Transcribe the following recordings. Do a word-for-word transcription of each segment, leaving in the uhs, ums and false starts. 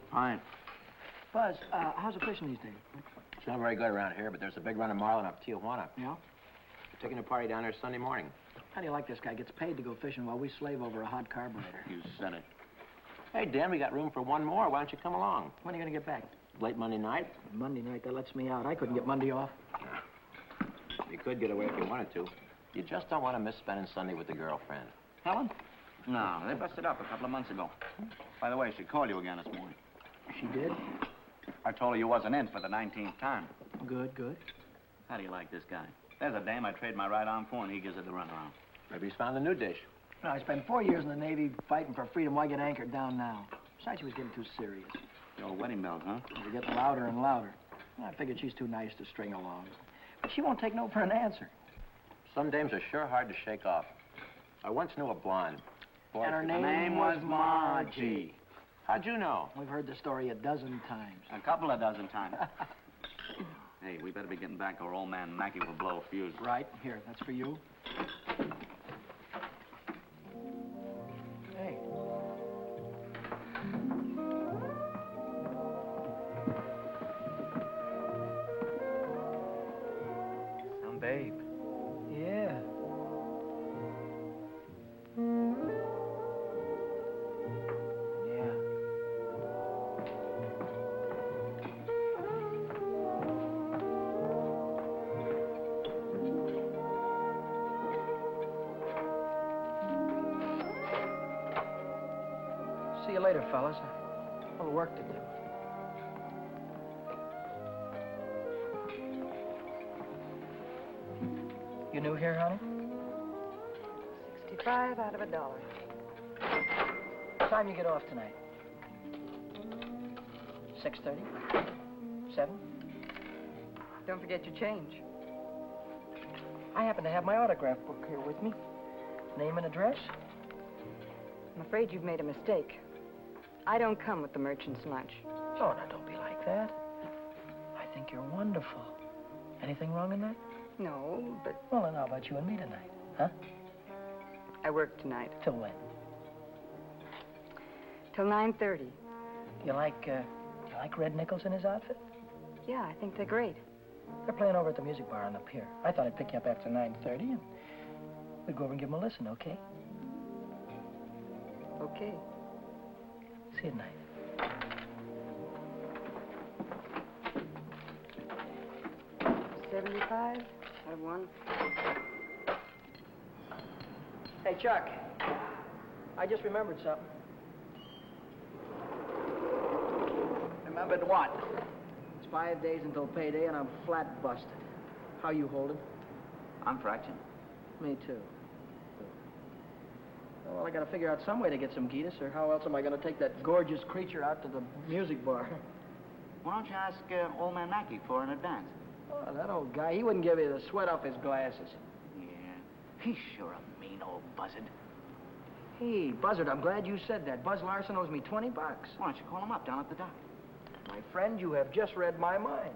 Fine. Buzz, uh, how's the fishing these days? It's not very good around here, but there's a big run of marlin up Tijuana. Yeah? We're taking a party down there Sunday morning. How do you like this guy? Gets paid to go fishing while we slave over a hot carburetor. You said it. Hey, Dan, we got room for one more. Why don't you come along? When are you going to get back? Late Monday night? Monday night, that lets me out. I couldn't get Monday off. You could get away if you wanted to. You just don't want to miss spending Sunday with the girlfriend. Helen? No, they busted up a couple of months ago. By the way, she called you again this morning. She did? I told her you wasn't in for the nineteenth time. Good, good. How do you like this guy? There's a dame I trade my right arm for, and he gives it the runaround. Maybe he's found a new dish. No, I spent four years in the Navy fighting for freedom. Why get anchored down now? Besides, she was getting too serious. The old wedding bells, huh? They were getting louder and louder. I figured she's too nice to string along. But she won't take no for an answer. Some dames are sure hard to shake off. I once knew a blonde. Boy, And her if- name, name was Margie. How'd you know? We've heard the story a dozen times. A couple of dozen times. Hey, we better be getting back or old man Mackey will blow a fuse. Right, here, that's for you. Hey. Some babe. Yeah. Yeah. See you later, fellas. A little work to do. You new here, honey? Sixty-five out of a dollar. What time you get off tonight? Six thirty? Seven? Don't forget your change. I happen to have my autograph book here with me. Name and address? I'm afraid you've made a mistake. I don't come with the merchant's lunch. Oh, now don't be like that. I think you're wonderful. Anything wrong in that? No, but Well, then how about you and me tonight? Huh? I work tonight. Till when? Till nine thirty. You like, uh, you like Red Nichols in his outfit? Yeah, I think they're great. They're playing over at the music bar on the pier. I thought I'd pick you up after nine thirty and we'd go over and give them a listen, okay? Okay. See you tonight. Seventy-five out of one. Hey, Chuck. I just remembered something. Remembered what? It's five days until payday and I'm flat busted. How you holding? I'm fraction. Me too. Well, I gotta figure out some way to get some Gitas, or how else am I gonna take that gorgeous creature out to the music bar? Why don't you ask uh, old man Mackey for an advance? Oh, that old guy, he wouldn't give you the sweat off his glasses. Yeah, he's sure a mean old buzzard. Hey, Buzzard, I'm glad you said that. Buzz Larson owes me twenty bucks. Why don't you call him up down at the dock? My friend, you have just read my mind.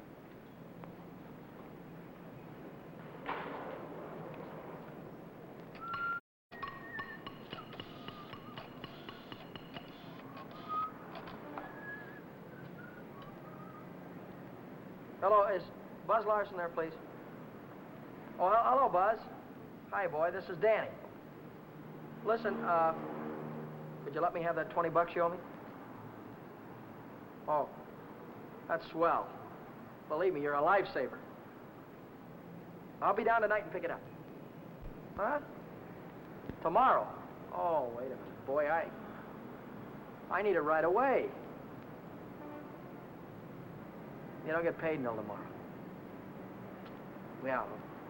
Hello, is Buzz Larson there, please? Oh, hel- hello, Buzz. Hi, boy, this is Danny. Listen, uh, could you let me have that twenty bucks you owe me? Oh, that's swell. Believe me, you're a lifesaver. I'll be down tonight and pick it up. Huh? Tomorrow? Oh, wait a minute. Boy, I... I need it right away. You don't get paid until tomorrow. Yeah.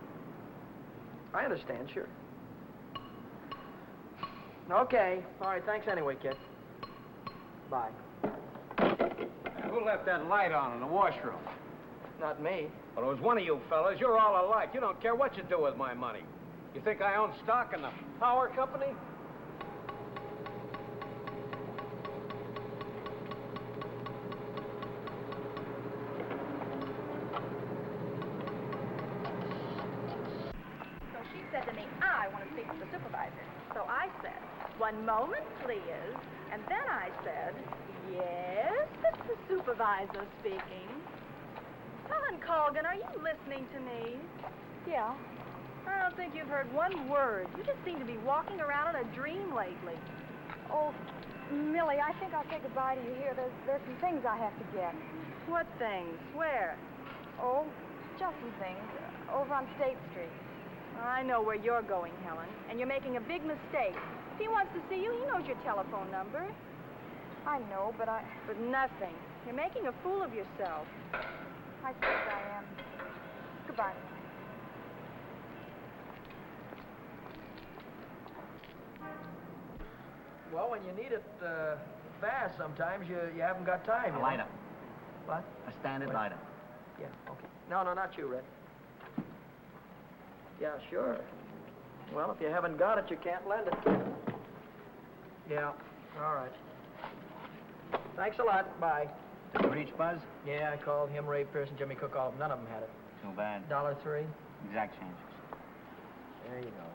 I understand, sure. Okay. All right, thanks anyway, kid. Bye. Who left that light on in the washroom? Not me. Well, it was one of you fellas. You're all alike. You don't care what you do with my money. You think I own stock in the power company? So she said to me, I want to speak to the supervisor. So I said, one moment, please. And then I said, yes. supervisor speaking. Helen Colgan, are you listening to me? Yeah. I don't think you've heard one word. You just seem to be walking around in a dream lately. Oh, Millie, I think I'll say goodbye to you here. There's, there's some things I have to get. What things? Where? Oh, just some things. Over on State Street. I know where you're going, Helen, and you're making a big mistake. If he wants to see you, he knows your telephone number. I know, but I... But nothing. You're making a fool of yourself. I suppose I am. Goodbye. Well, when you need it uh, fast, sometimes you, you haven't got time. A you know? lighter. What? A standard What? lighter. Yeah, okay. No, no, not you, Red. Yeah, sure. Well, if you haven't got it, you can't lend it. Yeah, all right. Thanks a lot. Bye. Did you reach Buzz? Yeah, I called him, Ray Pearson, Jimmy Cook, all of them. None of them had it. Too bad. Dollar three? Exact changes. There you go.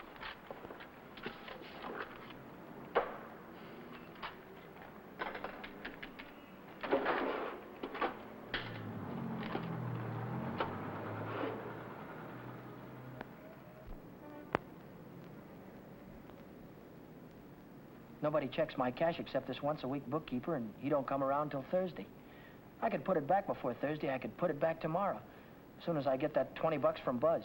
Nobody checks my cash except this once-a-week bookkeeper, and he don't come around till Thursday. I could put it back before Thursday. I could put it back tomorrow, as soon as I get that twenty bucks from Buzz.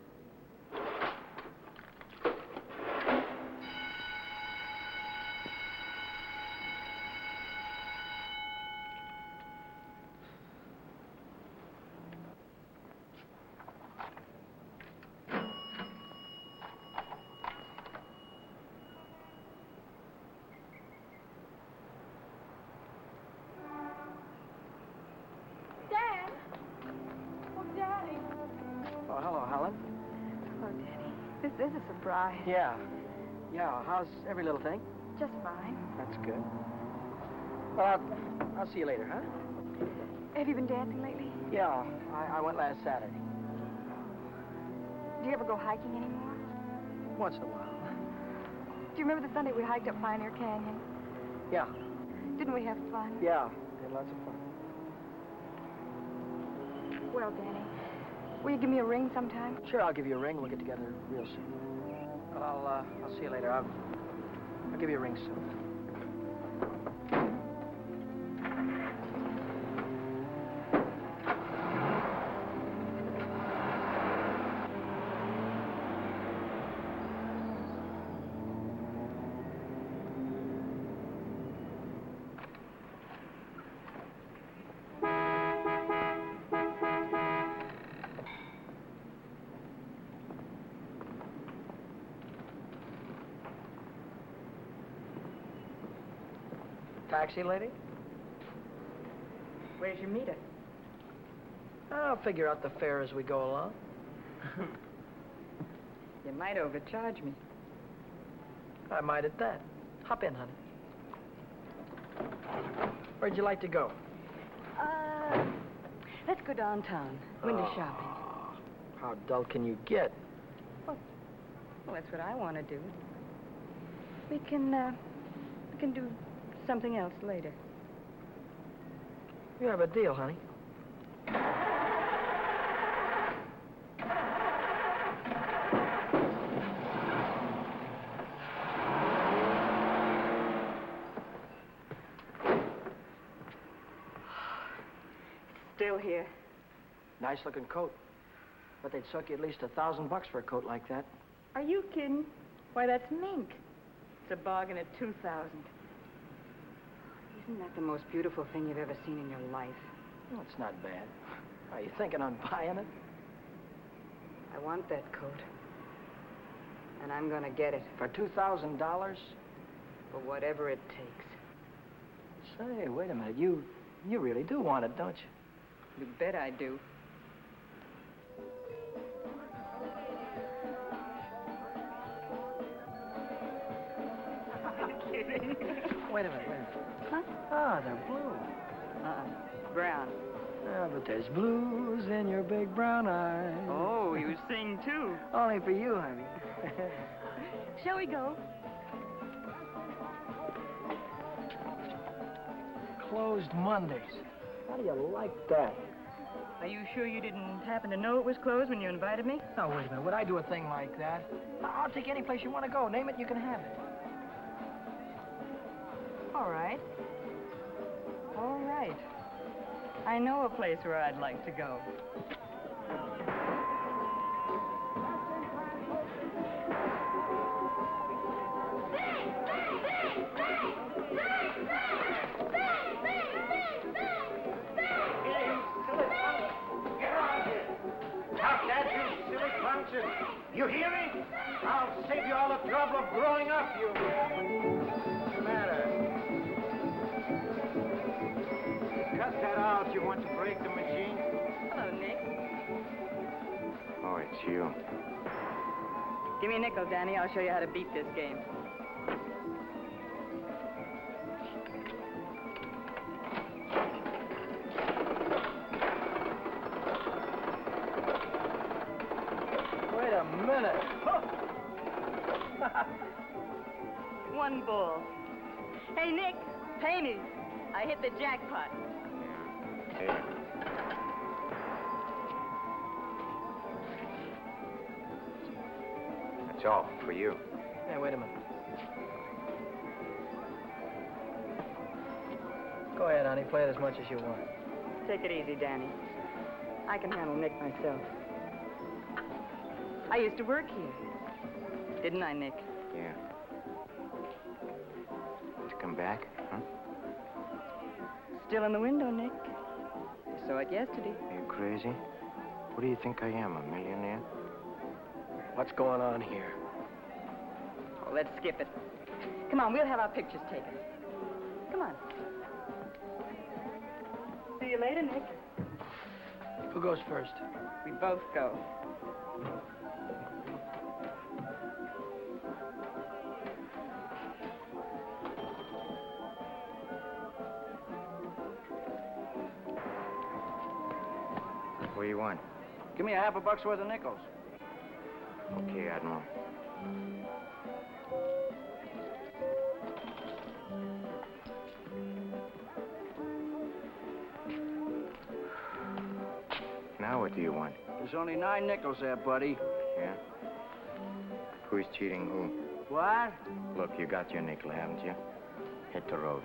Dad! Oh, Daddy! Oh, hello, Helen. Oh, Daddy. This is a surprise. Yeah. Yeah, how's every little thing? Just fine. That's good. Well, I'll, I'll see you later, huh? Have you been dancing lately? Yeah, I, I went last Saturday. Do you ever go hiking anymore? Once in a while. Do you remember the Sunday we hiked up Pioneer Canyon? Yeah, Didn't we have fun? yeah, had lots of fun. Well, Danny, will you give me a ring sometime? Sure, I'll give you a ring. We'll get together real soon. Well, I'll, uh, I'll see you later. I'll, I'll give you a ring soon. Taxi lady? Where's your meter? I'll figure out the fare as we go along. You might overcharge me. I might at that. Hop in, honey. Where'd you like to go? Uh, let's go downtown. Window Oh, shopping. How dull can you get? Well, that's what I want to do. We can, uh, we can do something else later. You have a deal, honey. Still here. Nice looking coat. But they'd suck you at least a thousand bucks for a coat like that. Are you kidding? Why, that's mink. It's a bargain at two thousand. Isn't that the most beautiful thing you've ever seen in your life? Well, it's not bad. Are you thinking on buying it? I want that coat. And I'm gonna get it For two thousand dollars? for whatever it takes. Say, wait a minute. You, you really do want it, don't you? You bet I do. Wait a minute, wait a minute. Huh? Ah, they're blue. Uh-uh. Brown. Yeah, but there's blues in your big brown eyes. Oh, you sing too. Only for you, honey. Shall we go? Closed Mondays. How do you like that? Are you sure you didn't happen to know it was closed when you invited me? No, wait a minute. Would I do a thing like that? I'll take you any place you want to go. Name it, and you can have it. All right. All right. I know a place where I'd like to go. You hear me? I'll save you all the trouble of growing up, you... What's the matter? Cut that out. You want to break the machine? Hello, Nick. Oh, it's you. Give me a nickel, Danny. I'll show you how to beat this game. Wait a minute. One bull. Hey, Nick, pay me. I hit the jackpot. Here. That's all for you. Hey, wait a minute. Go ahead, honey. Play it as much as you want. Take it easy, Danny. I can handle Nick myself. I used to work here. Didn't I, Nick? Yeah. To come back, huh? Still in the window, Nick. I saw it yesterday. Are you crazy? What do you think I am, a millionaire? What's going on here? Oh, let's skip it. Come on, we'll have our pictures taken. Come on. See you later, Nick. Who goes first? We both go. What do you want? Give me a half a buck's worth of nickels. Okay, Admiral. Now what do you want? There's only nine nickels there, buddy. Yeah? Who's cheating who? What? Look, you got your nickel, haven't you? Hit the road.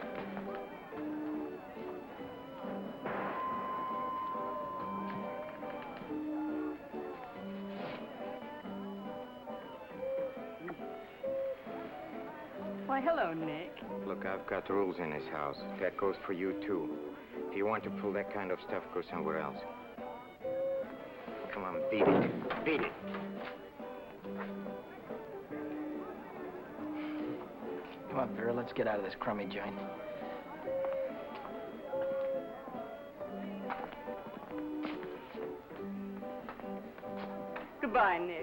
Why, hello, Nick. Look, I've got rules in this house. That goes for you, too. If you want to pull that kind of stuff, go somewhere else. Come on, beat it. Beat it. Come on, Vera, let's get out of this crummy joint. Goodbye, Nick.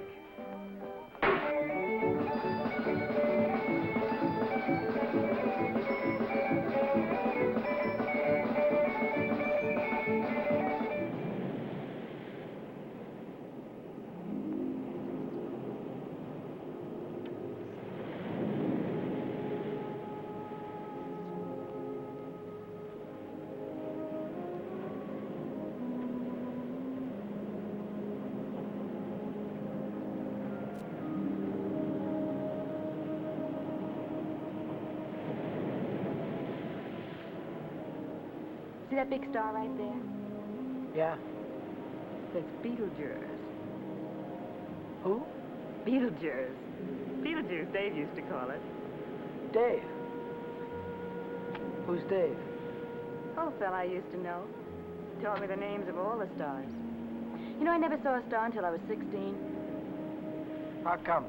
See that big star right there? Yeah? That's Beetlejuice. Who? Beetlejuice. Beetlejuice, Dave used to call it. Dave. Who's Dave? Oh, fella I used to know. Taught me the names of all the stars. You know, I never saw a star until I was sixteen. How come?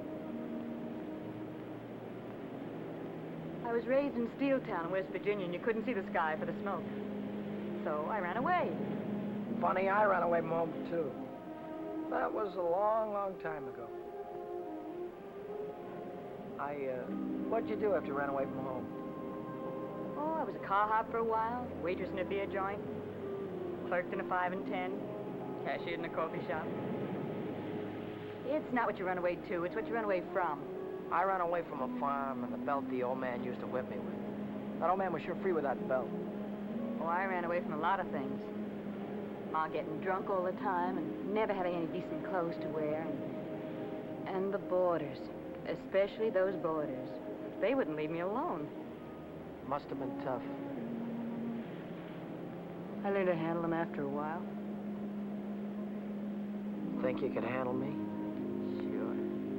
I was raised in Steeltown, West Virginia, and you couldn't see the sky for the smoke. So I ran away. Funny, I ran away from home, too. That was a long, long time ago. I, uh, what'd you do after you ran away from home? Oh, I was a car hop for a while, waitress in a beer joint, clerked in a five and ten, cashiered in a coffee shop. It's not what you run away to, it's what you run away from. I ran away from a farm and the belt the old man used to whip me with. That old man was sure free with that belt. Oh, I ran away from a lot of things. Ma getting drunk all the time and never having any decent clothes to wear. And, and the boarders, especially those boarders. They wouldn't leave me alone. Must have been tough. I learned to handle them after a while. Think you could handle me? Sure.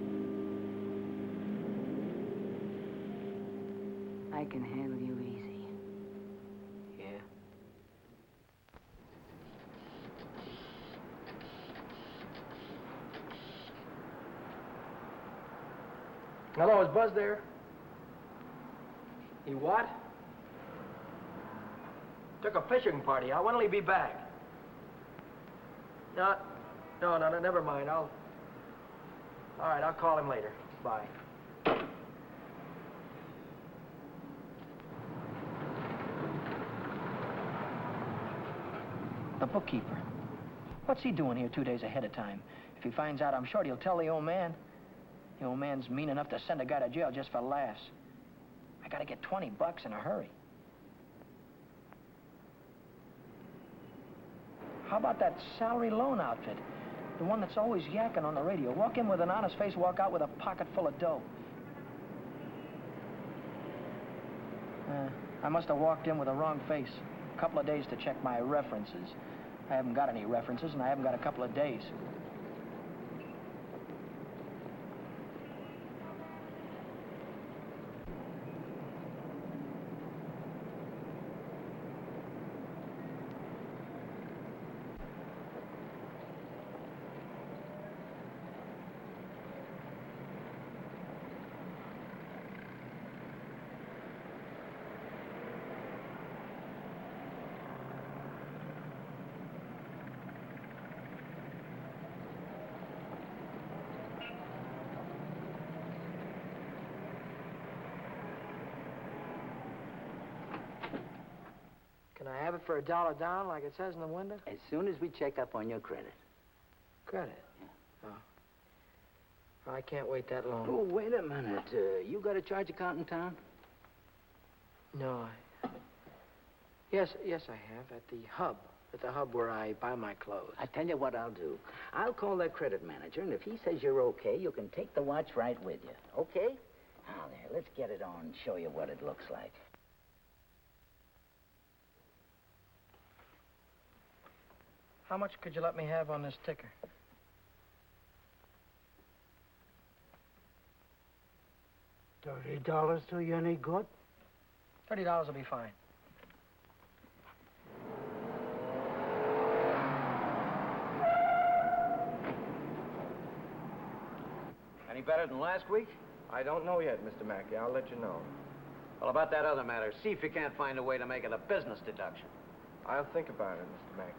I can handle you easy. Yeah. Hello, is Buzz there? He what? Took a fishing party out. When will he be back? No, no, no, no, never mind. I'll... All right, I'll call him later. Bye. The bookkeeper. What's he doing here two days ahead of time? If he finds out, I'm sure he'll tell the old man. The old man's mean enough to send a guy to jail just for laughs. I gotta get twenty bucks in a hurry. How about that salary loan outfit? The one that's always yakking on the radio. Walk in with an honest face, walk out with a pocket full of dough. Uh, I must have walked in with a wrong face. A couple of days to check my references. I haven't got any references, and I haven't got a couple of days. Can I have it for a dollar down, like it says in the window? As soon as we check up on your credit. Credit? Oh. I can't wait that long. Oh, wait a minute. Uh, you got a charge account in town? No, I... Yes, yes, I have. At the hub. At the hub where I buy my clothes. I tell you what I'll do. I'll call that credit manager, and if he says you're okay, you can take the watch right with you. Okay? Now, there, let's get it on and show you what it looks like. How much could you let me have on this ticker? Thirty dollars do you any good? Thirty dollars will be fine. Any better than last week? I don't know yet, Mister Mackey. I'll let you know. Well, about that other matter, see if you can't find a way to make it a business deduction. I'll think about it, Mister Mackey.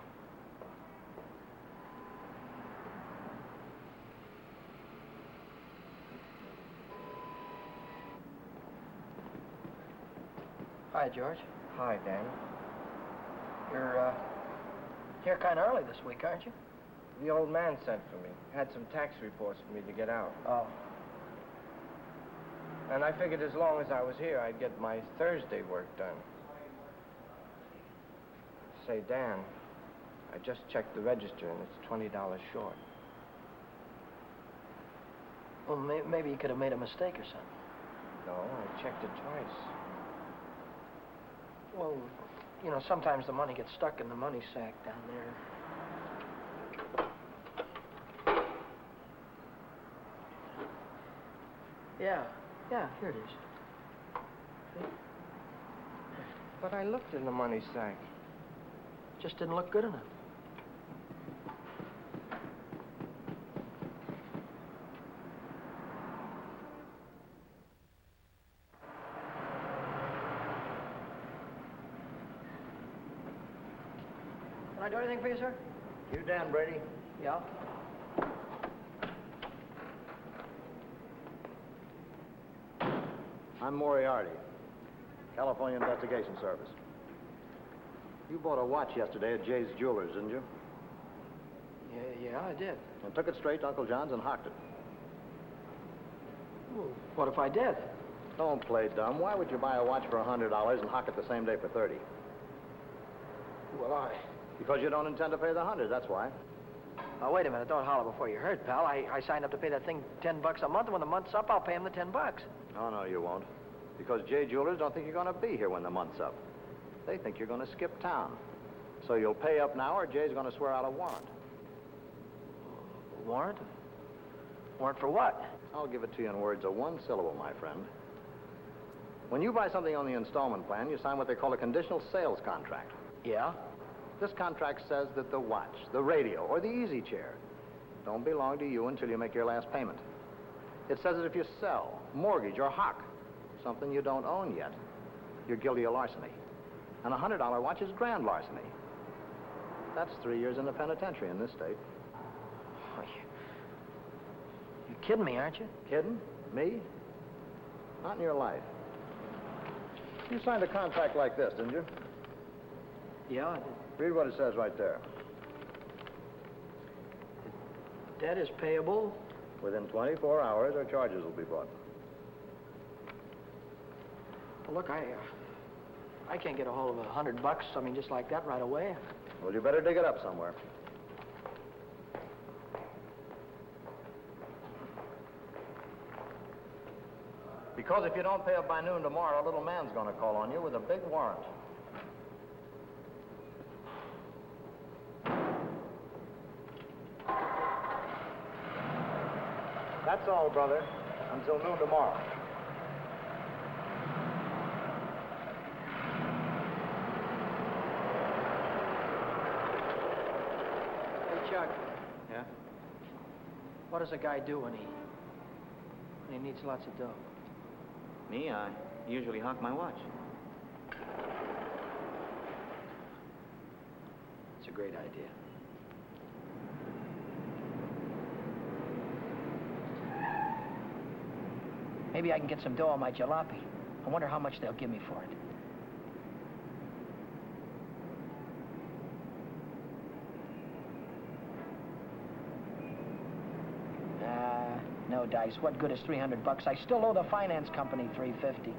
Hi, George. Hi, Dan. You're, uh, here kind of early this week, aren't you? The old man sent for me. Had some tax reports for me to get out. Oh. And I figured as long as I was here, I'd get my Thursday work done. Say, Dan, I just checked the register, and it's twenty dollars short. Well, may maybe you could have made a mistake or something. No, I checked it twice. Well, you know, sometimes the money gets stuck in the money sack down there. Yeah, yeah, here it is. See? But I looked in the money sack. Just didn't look good enough. Can I do anything for you, sir? You Dan Brady? Yeah. I'm Moriarty, California Investigation Service. You bought a watch yesterday at Jay's Jewelers, didn't you? Yeah, yeah, I did. And took it straight to Uncle John's and hocked it. Well, what if I did? Don't play dumb. Why would you buy a watch for a hundred dollars and hock it the same day for thirty? Why? Because you don't intend to pay the hundred, that's why. Now, wait a minute. Don't holler before you hurt, pal. I, I signed up to pay that thing ten bucks a month, and when the month's up, I'll pay him the ten bucks. No, no, you won't. Because Jay Jewelers don't think you're going to be here when the month's up. They think you're going to skip town. So you'll pay up now, or Jay's going to swear out a warrant. Warrant? Warrant for what? I'll give it to you in words of one syllable, my friend. When you buy something on the installment plan, you sign what they call a conditional sales contract. Yeah? This contract says that the watch, the radio, or the easy chair don't belong to you until you make your last payment. It says that if you sell, mortgage, or hock something you don't own yet, you're guilty of larceny. And a hundred dollar watch is grand larceny. That's three years in the penitentiary in this state. Oh, you... You're kidding me, aren't you? Kidding? Me? Not in your life. You signed a contract like this, didn't you? Yeah, I did. Read what it says right there. Debt is payable. Within twenty-four hours, our charges will be brought. Well, look, I, uh, I can't get a hold of a hundred bucks, I mean, just like that right away. Well, you better dig it up somewhere. Because if you don't pay up by noon tomorrow, a little man's going to call on you with a big warrant. That's all, brother. Until noon tomorrow. Hey, Chuck, Yeah? what does a guy do when he, when he needs lots of dough? Me, I usually hock my watch. It's a great idea. Maybe I can get some dough on my jalopy. I wonder how much they'll give me for it. Ah, no dice. What good is three hundred bucks? I still owe the finance company three fifty.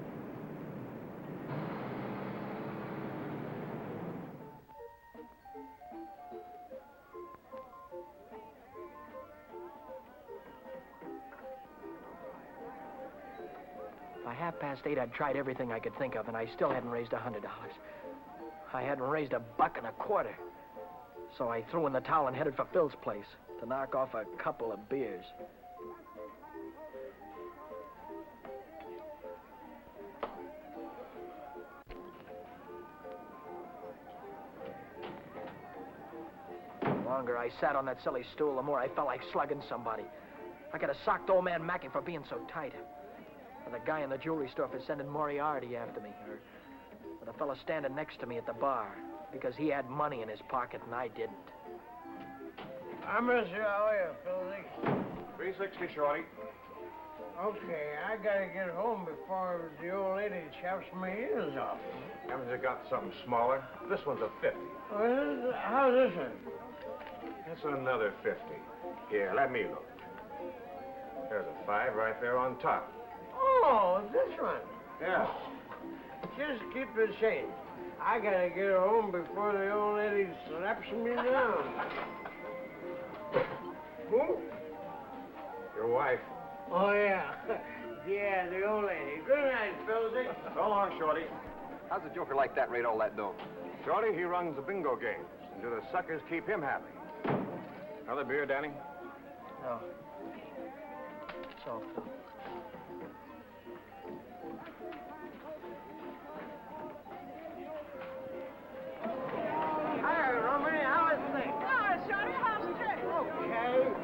By half past eight, I'd tried everything I could think of, and I still hadn't raised a hundred dollars. I hadn't raised a buck and a quarter. So I threw in the towel and headed for Phil's place to knock off a couple of beers. The longer I sat on that silly stool, the more I felt like slugging somebody. I could have socked old man Mackey for being so tight. Or the guy in the jewelry store for sending Moriarty after me. Or, or the fellow standing next to me at the bar because he had money in his pocket and I didn't. I miss you. How are you, Philly? three sixty, Shorty. Okay, I gotta get home before the old lady chops my ears off. Haven't you got something smaller? This one's a fifty. Well, how's this one? That's another fifty. Here, let me look. There's a five right there on top. Oh, this one. Yeah. Just keep the change. I gotta get home before the old lady slaps me down. Who? Your wife. Oh, yeah. Yeah, the old lady. Good night, Philzy. So long, Shorty. How's a joker like that rate all that dough? Shorty, he runs the bingo games. And do the suckers keep him happy? Another beer, Danny? No. So, Phil. Hi, Romany. How is things? Ah, Shorty, how's it? Okay.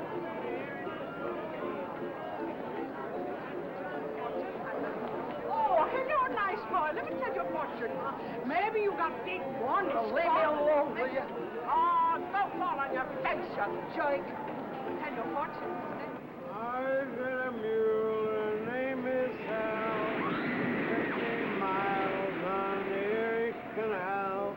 Oh, hello, nice boy. Let me tell you a fortune. Maybe you got big one. Oh, leave me alone, will you? Oh, don't fall on your face, you jerk. Tell you a fortune. I've got a mule. Her name is Sal. Fifty miles on the Erie Canal.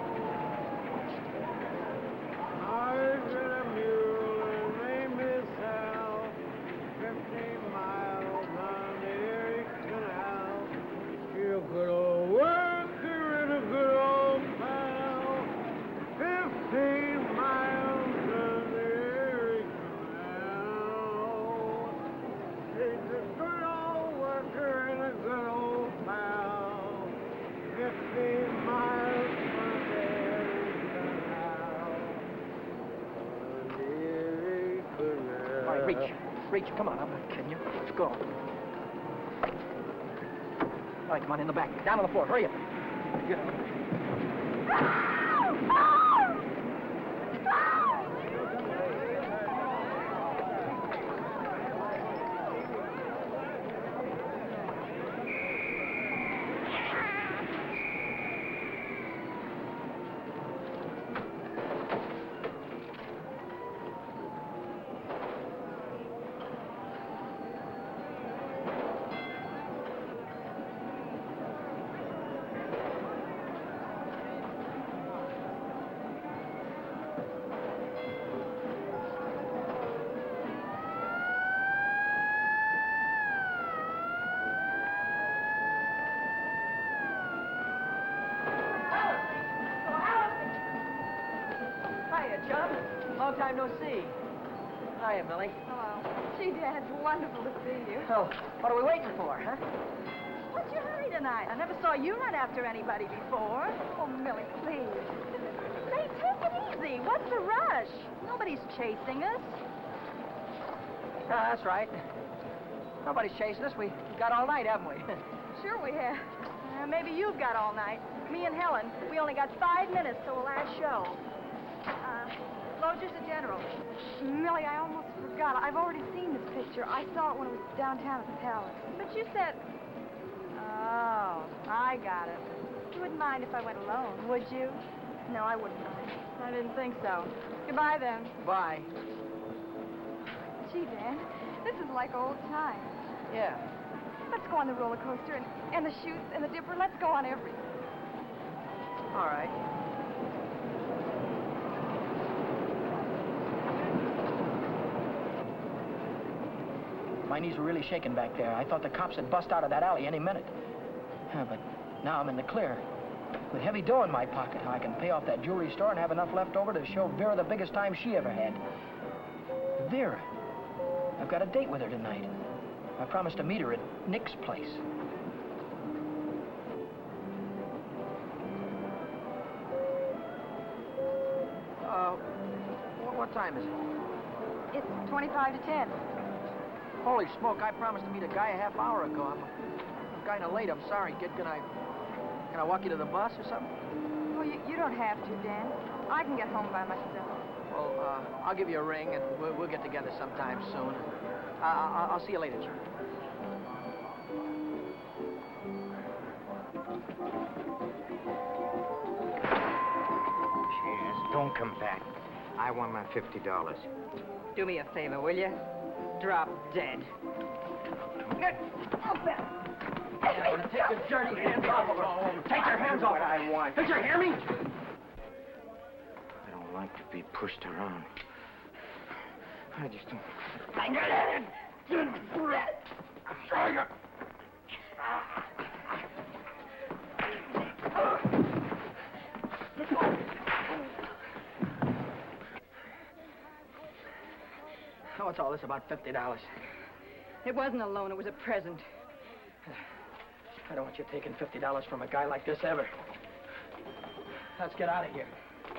I've got a mule. Her name is Sal. Reach. Reach. Come on, I'm not kidding you. Let's go. All right, come on, in the back. Down on the floor. Hurry up. Get up. Hiya, Chum. Long time no see. Hiya, Millie. Hello. Gee, Dad, it's wonderful to see you. Oh, what are we waiting for, huh? What's your hurry tonight? I never saw you run after anybody before. Oh, Millie, please. Say, take it easy. What's the rush? Nobody's chasing us. Ah, that's right. Nobody's chasing us. We've got all night, haven't we? Sure we have. Uh, maybe you've got all night. Me and Helen, we only got five minutes till the last show. Uh, Lodger's the General. Millie, I almost forgot. I've already seen this picture. I saw it when it was downtown at the Palace. But you said... Oh, I got it. You wouldn't mind if I went alone, would you? No, I wouldn't mind. I didn't think so. Goodbye, then. Bye. Gee, Dan, this is like old times. Yeah. Let's go on the roller coaster and, and the chutes and the dipper. Let's go on everything. All right. My knees were really shaking back there. I thought the cops had bust out of that alley any minute. Yeah, but now I'm in the clear. With heavy dough in my pocket, I can pay off that jewelry store and have enough left over to show Vera the biggest time she ever had. Vera. I've got a date with her tonight. I promised to meet her at Nick's place. Uh, what, what time is it? It's twenty-five to ten. Holy smoke, I promised to meet a guy a half hour ago. I'm, I'm kind of late. I'm sorry, kid. Can I, can I walk you to the bus or something? Well, you, you don't have to, Dan. I can get home by myself. Well, uh, I'll give you a ring, and we'll, we'll get together sometime soon. Uh, I'll, I'll see you later, Jim. Cheers. Don't come back. I want my fifty dollars. Do me a favor, will you? Drop dead. Take your dirty hands off of her. Take your hands off. What I want. Did you hear me? I don't like to be pushed around. I just don't... What's all this about fifty dollars? It wasn't a loan, it was a present. I don't want you taking fifty dollars from a guy like this ever. Let's get out of here.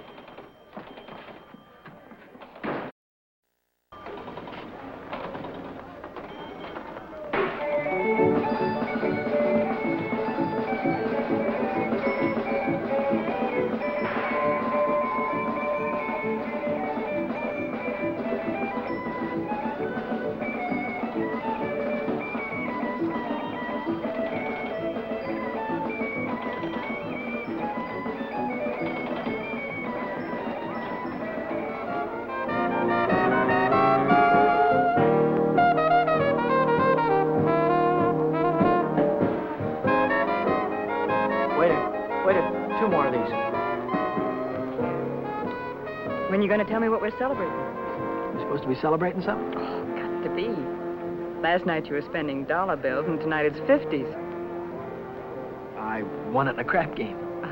When you going to tell me what we're celebrating? We're supposed to be celebrating something? Oh, got to be. Last night you were spending dollar bills, and tonight it's fifties. I won it in a crap game.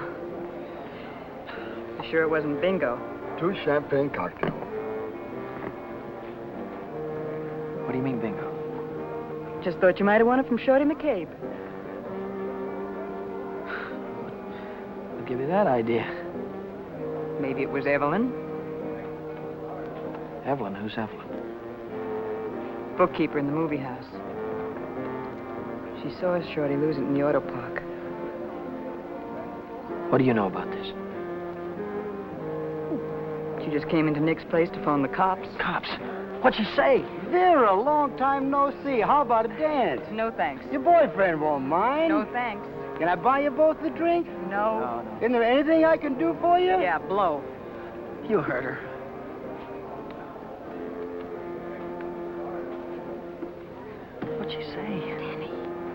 You sure it wasn't bingo? Two champagne cocktails. What do you mean, bingo? Just thought you might have won it from Shorty McCabe. I'll give you that idea. Maybe it was Evelyn. Evelyn? Who's Evelyn? bookkeeper in the movie house. She saw Shorty lose it in the auto park. What do you know about this? She just came into Nick's place to phone the cops. Cops? What'd you say? Vera, long time no see. How about a dance? No thanks. Your boyfriend won't mind. No thanks. Can I buy you both a drink? No. No, no. Isn't there anything I can do for you? Yeah, blow. You heard her. What'd she say? Danny.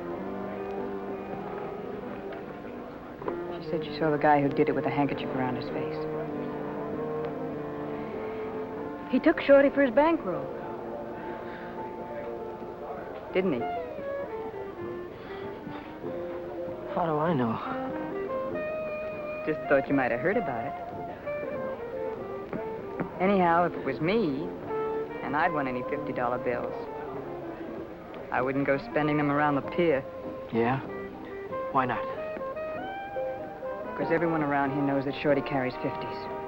She said she saw the guy who did it with a handkerchief around his face. He took Shorty for his bankroll. Didn't he? How do I know? Just thought you might have heard about it. Anyhow, if it was me, and I'd won any fifty dollar bills, I wouldn't go spending them around the pier. Yeah? Why not? Because everyone around here knows that Shorty carries fifties.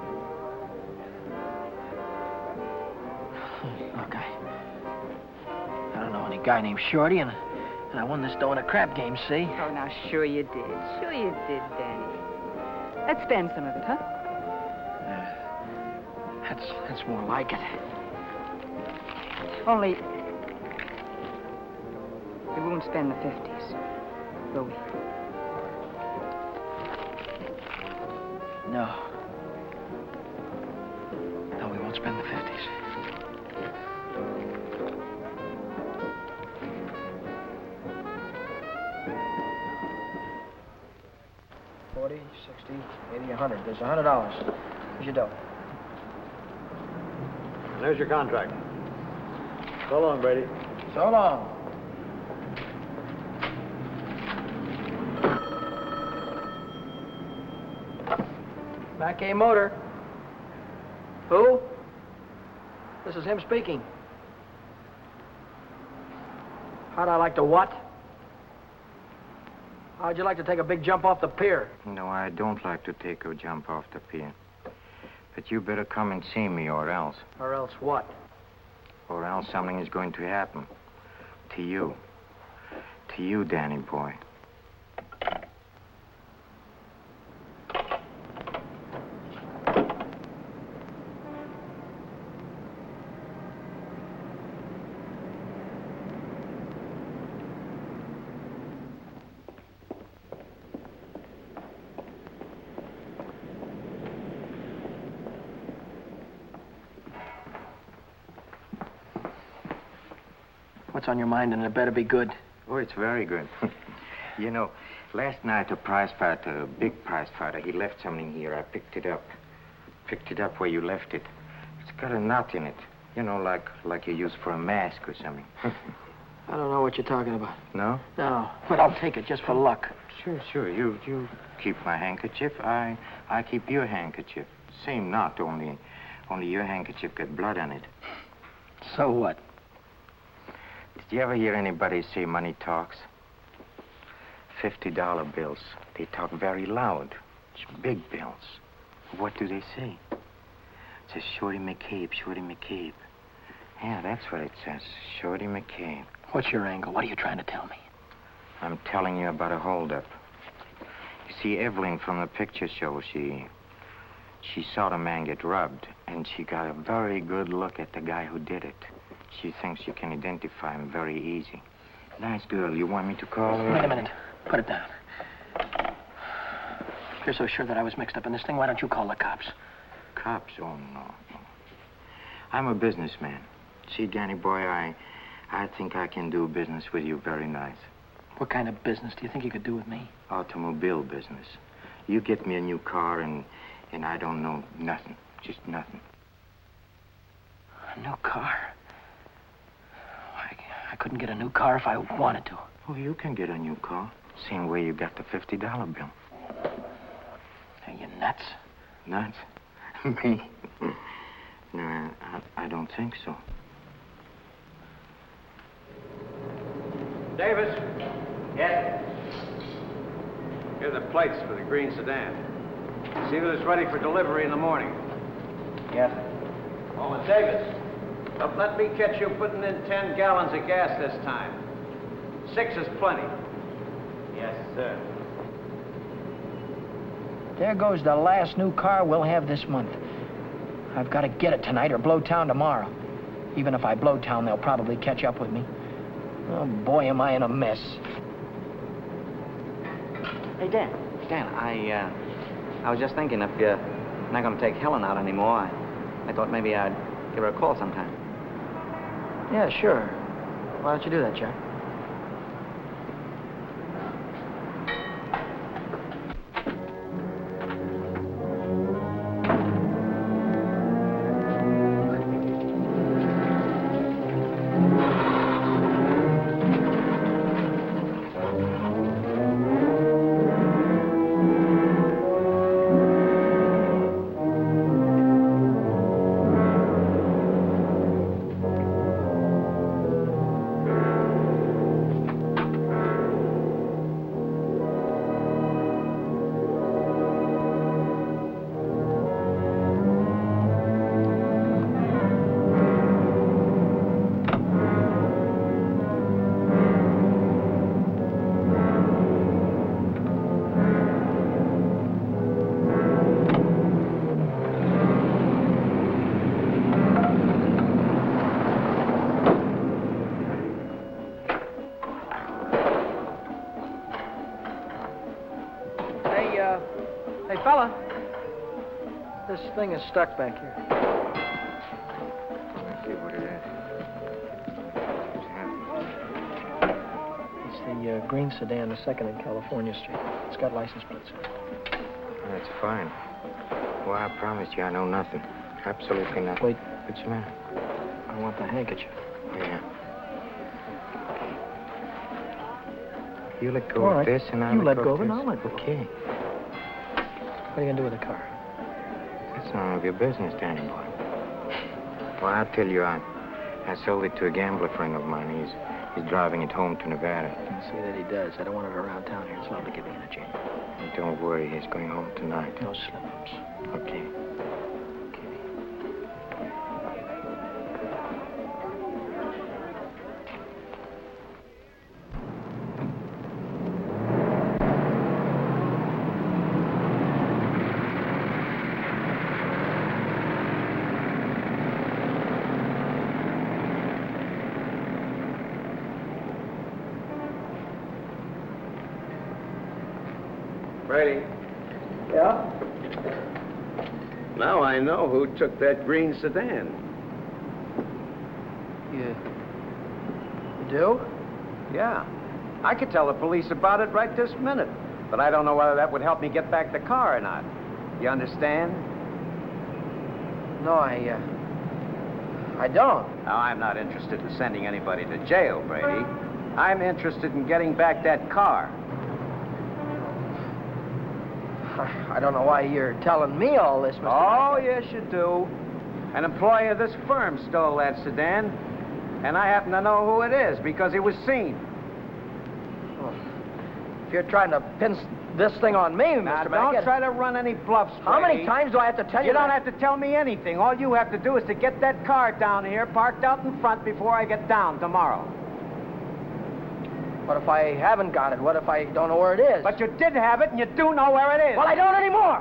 Look, I... I don't know any guy named Shorty, and, and I won this dough in a crap game, see? Oh, now, sure you did. Sure you did, Danny. Let's spend some of it, huh? Uh, that's, that's more like it. Only... we won't spend the fifties, will we? No. No, we won't spend the fifties. Forty, sixty, eighty, a hundred. There's a hundred dollars. Here's your dough. There's your contract. So long, Brady. So long. Mackay Motor. Who? This is him speaking. How'd I like to what? How'd you like to take a big jump off the pier? No, I don't like to take a jump off the pier. But you better come and see me, or else. Or else what? Or else something is going to happen. To you. To you, Danny boy. What's on your mind, and it better be good. Oh, it's very good. You know, last night a prize fighter, a big prize fighter, he left something here. I picked it up. Picked it up where you left it. It's got a knot in it. You know, like like you use for a mask or something. I don't know what you're talking about. No? No, but I'll take it just for luck. Sure, sure. You you keep my handkerchief. I I keep your handkerchief. Same knot, only only your handkerchief got blood on it. So what? Did you ever hear anybody say money talks? Fifty dollar bills. They talk very loud. It's big bills. What do they say? It says Shorty McCabe, Shorty McCabe. Yeah, that's what it says. Shorty McCabe. What's your angle? What are you trying to tell me? I'm telling you about a holdup. You see, Evelyn from the picture show, she... She saw the man get robbed, and she got a very good look at the guy who did it. She thinks you can identify him very easy. Nice girl. You want me to call her? Wait a minute. Put it down. If you're so sure that I was mixed up in this thing, why don't you call the cops? Cops? Oh, no. I'm a businessman. See, Danny boy, I... I think I can do business with you very nice. What kind of business do you think you could do with me? Automobile business. You get me a new car and... and I don't know nothing. Just nothing. A new car? I couldn't get a new car if I wanted to. Oh, you can get a new car. Same way you got the fifty dollar bill. Are you nuts? Nuts? Me? No, I, I don't think so. Davis? Yes? Here are the plates for the green sedan. See that it's ready for delivery in the morning. Yes. Oh, and Davis, But let me catch you putting in ten gallons of gas this time. Six is plenty. Yes, sir. There goes the last new car we'll have this month. I've got to get it tonight or blow town tomorrow. Even if I blow town, they'll probably catch up with me. Oh, boy, am I in a mess. Hey, Dan. Dan, I, uh, I was just thinking if you're not going to take Helen out anymore, I, I thought maybe I'd give her a call sometime. Yeah, sure. Why don't you do that, Jack? Hey, fella. This thing is stuck back here. Let's see what it is. It's the uh, green sedan, the second in California Street. It's got license plates. That's fine. Well, I promise you I know nothing. Absolutely nothing. Wait. What's the matter? I want the handkerchief. Yeah. You let go All of right. this and I'll You let let go go of of it this. and I'll let go. Okay. What are you going to do with the car? That's none of your business, Danny boy. Well, I'll tell you, I, I sold it to a gambler friend of mine. He's, he's driving it home to Nevada. See that he does. I don't want it around town here. It's liable to get me in a jam. Don't worry, he's going home tonight. No slip-ups. Okay. Brady. Yeah? Now I know who took that green sedan. You... You do? Yeah. I could tell the police about it right this minute. But I don't know whether that would help me get back the car or not. You understand? No, I, uh... I don't. Now, I'm not interested in sending anybody to jail, Brady. I'm interested in getting back that car. I don't know why you're telling me all this, Mister Oh, yes, you do. An employee of this firm stole that sedan, and I happen to know who it is because he was seen. Well, if you're trying to pin this thing on me, Now, Mister don't Beckett... try to run any bluffs, Brady. How many times do I have to tell you You don't that? have to tell me anything. All you have to do is to get that car down here, parked out in front before I get down tomorrow. What if I haven't got it? What if I don't know where it is? But you did have it, and you do know where it is. Well, I don't anymore!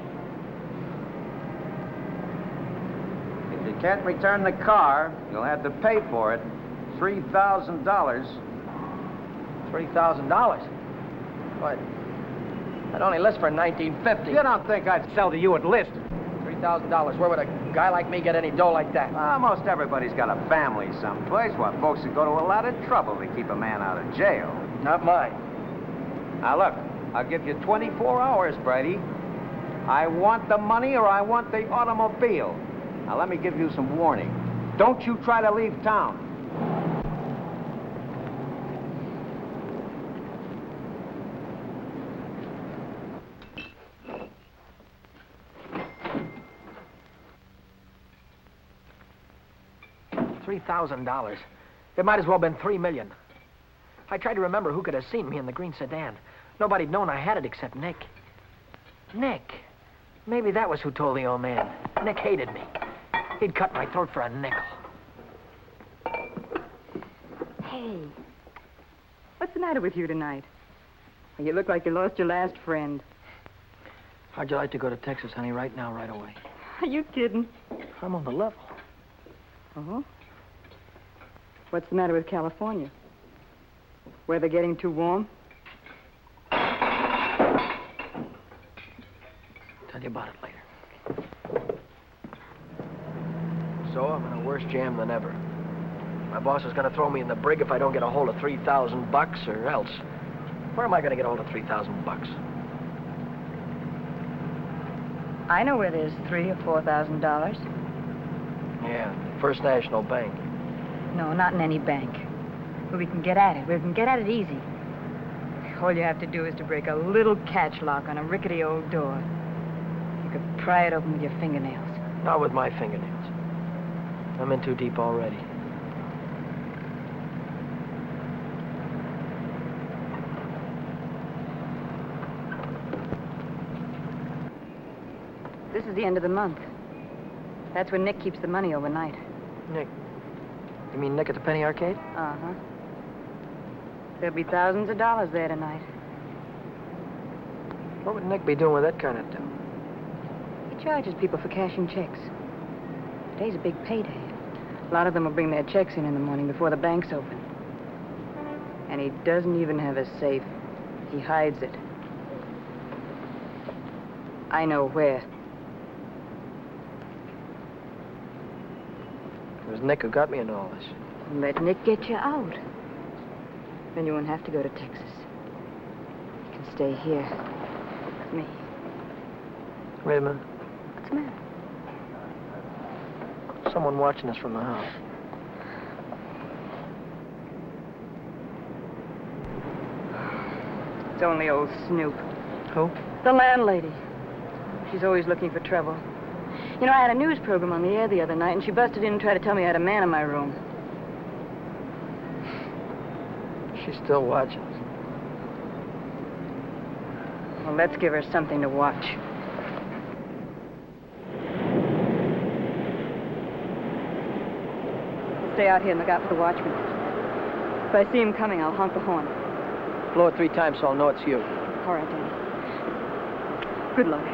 If you can't return the car, you'll have to pay for it. three thousand dollars. three thousand dollars? What? I'd only list for nineteen fifty. You don't think I'd sell to you at list? three thousand dollars. Where would a guy like me get any dough like that? Well, most everybody's got a family someplace. Well, folks would go to a lot of trouble to keep a man out of jail. Not mine. Now, look, I'll give you twenty-four hours, Brady. I want the money or I want the automobile. Now, let me give you some warning. Don't you try to leave town. three thousand dollars. It might as well have been three million. I tried to remember who could have seen me in the green sedan. Nobody'd known I had it except Nick. Nick. Maybe that was who told the old man. Nick hated me. He'd cut my throat for a nickel. Hey, what's the matter with you tonight? You look like you lost your last friend. How'd you like to go to Texas, honey, right now, right away? Are you kidding? I'm on the level. Uh-huh. What's the matter with California? Weather getting too warm? Tell you about it later. So I'm in a worse jam than ever. My boss is going to throw me in the brig if I don't get a hold of three thousand bucks, or else. Where am I going to get a hold of three thousand bucks? I know where there's three or four thousand dollars. Yeah, First National Bank. No, not in any bank. But we can get at it. We can get at it easy. All you have to do is to break a little catch lock on a rickety old door. You could pry it open with your fingernails. Not with my fingernails. I'm in too deep already. This is the end of the month. That's when Nick keeps the money overnight. Nick? You mean Nick at the Penny Arcade? Uh-huh. There'll be thousands of dollars there tonight. What would Nick be doing with that kind of dough? He charges people for cashing checks. Today's a big payday. A lot of them will bring their checks in in the morning before the bank's open. And he doesn't even have a safe. He hides it. I know where. It was Nick who got me into all this. Let Nick get you out. Then you won't have to go to Texas. You can stay here with me. Wait a minute. What's the matter? Someone watching us from the house. It's only old Snoop. Who? The landlady. She's always looking for trouble. You know, I had a news program on the air the other night, and she busted in and tried to tell me I had a man in my room. She's still watching us. Well, let's give her something to watch. Stay out here and look out for the watchman. If I see him coming, I'll honk the horn. Blow it three times so I'll know it's you. All right, Danny. Good luck.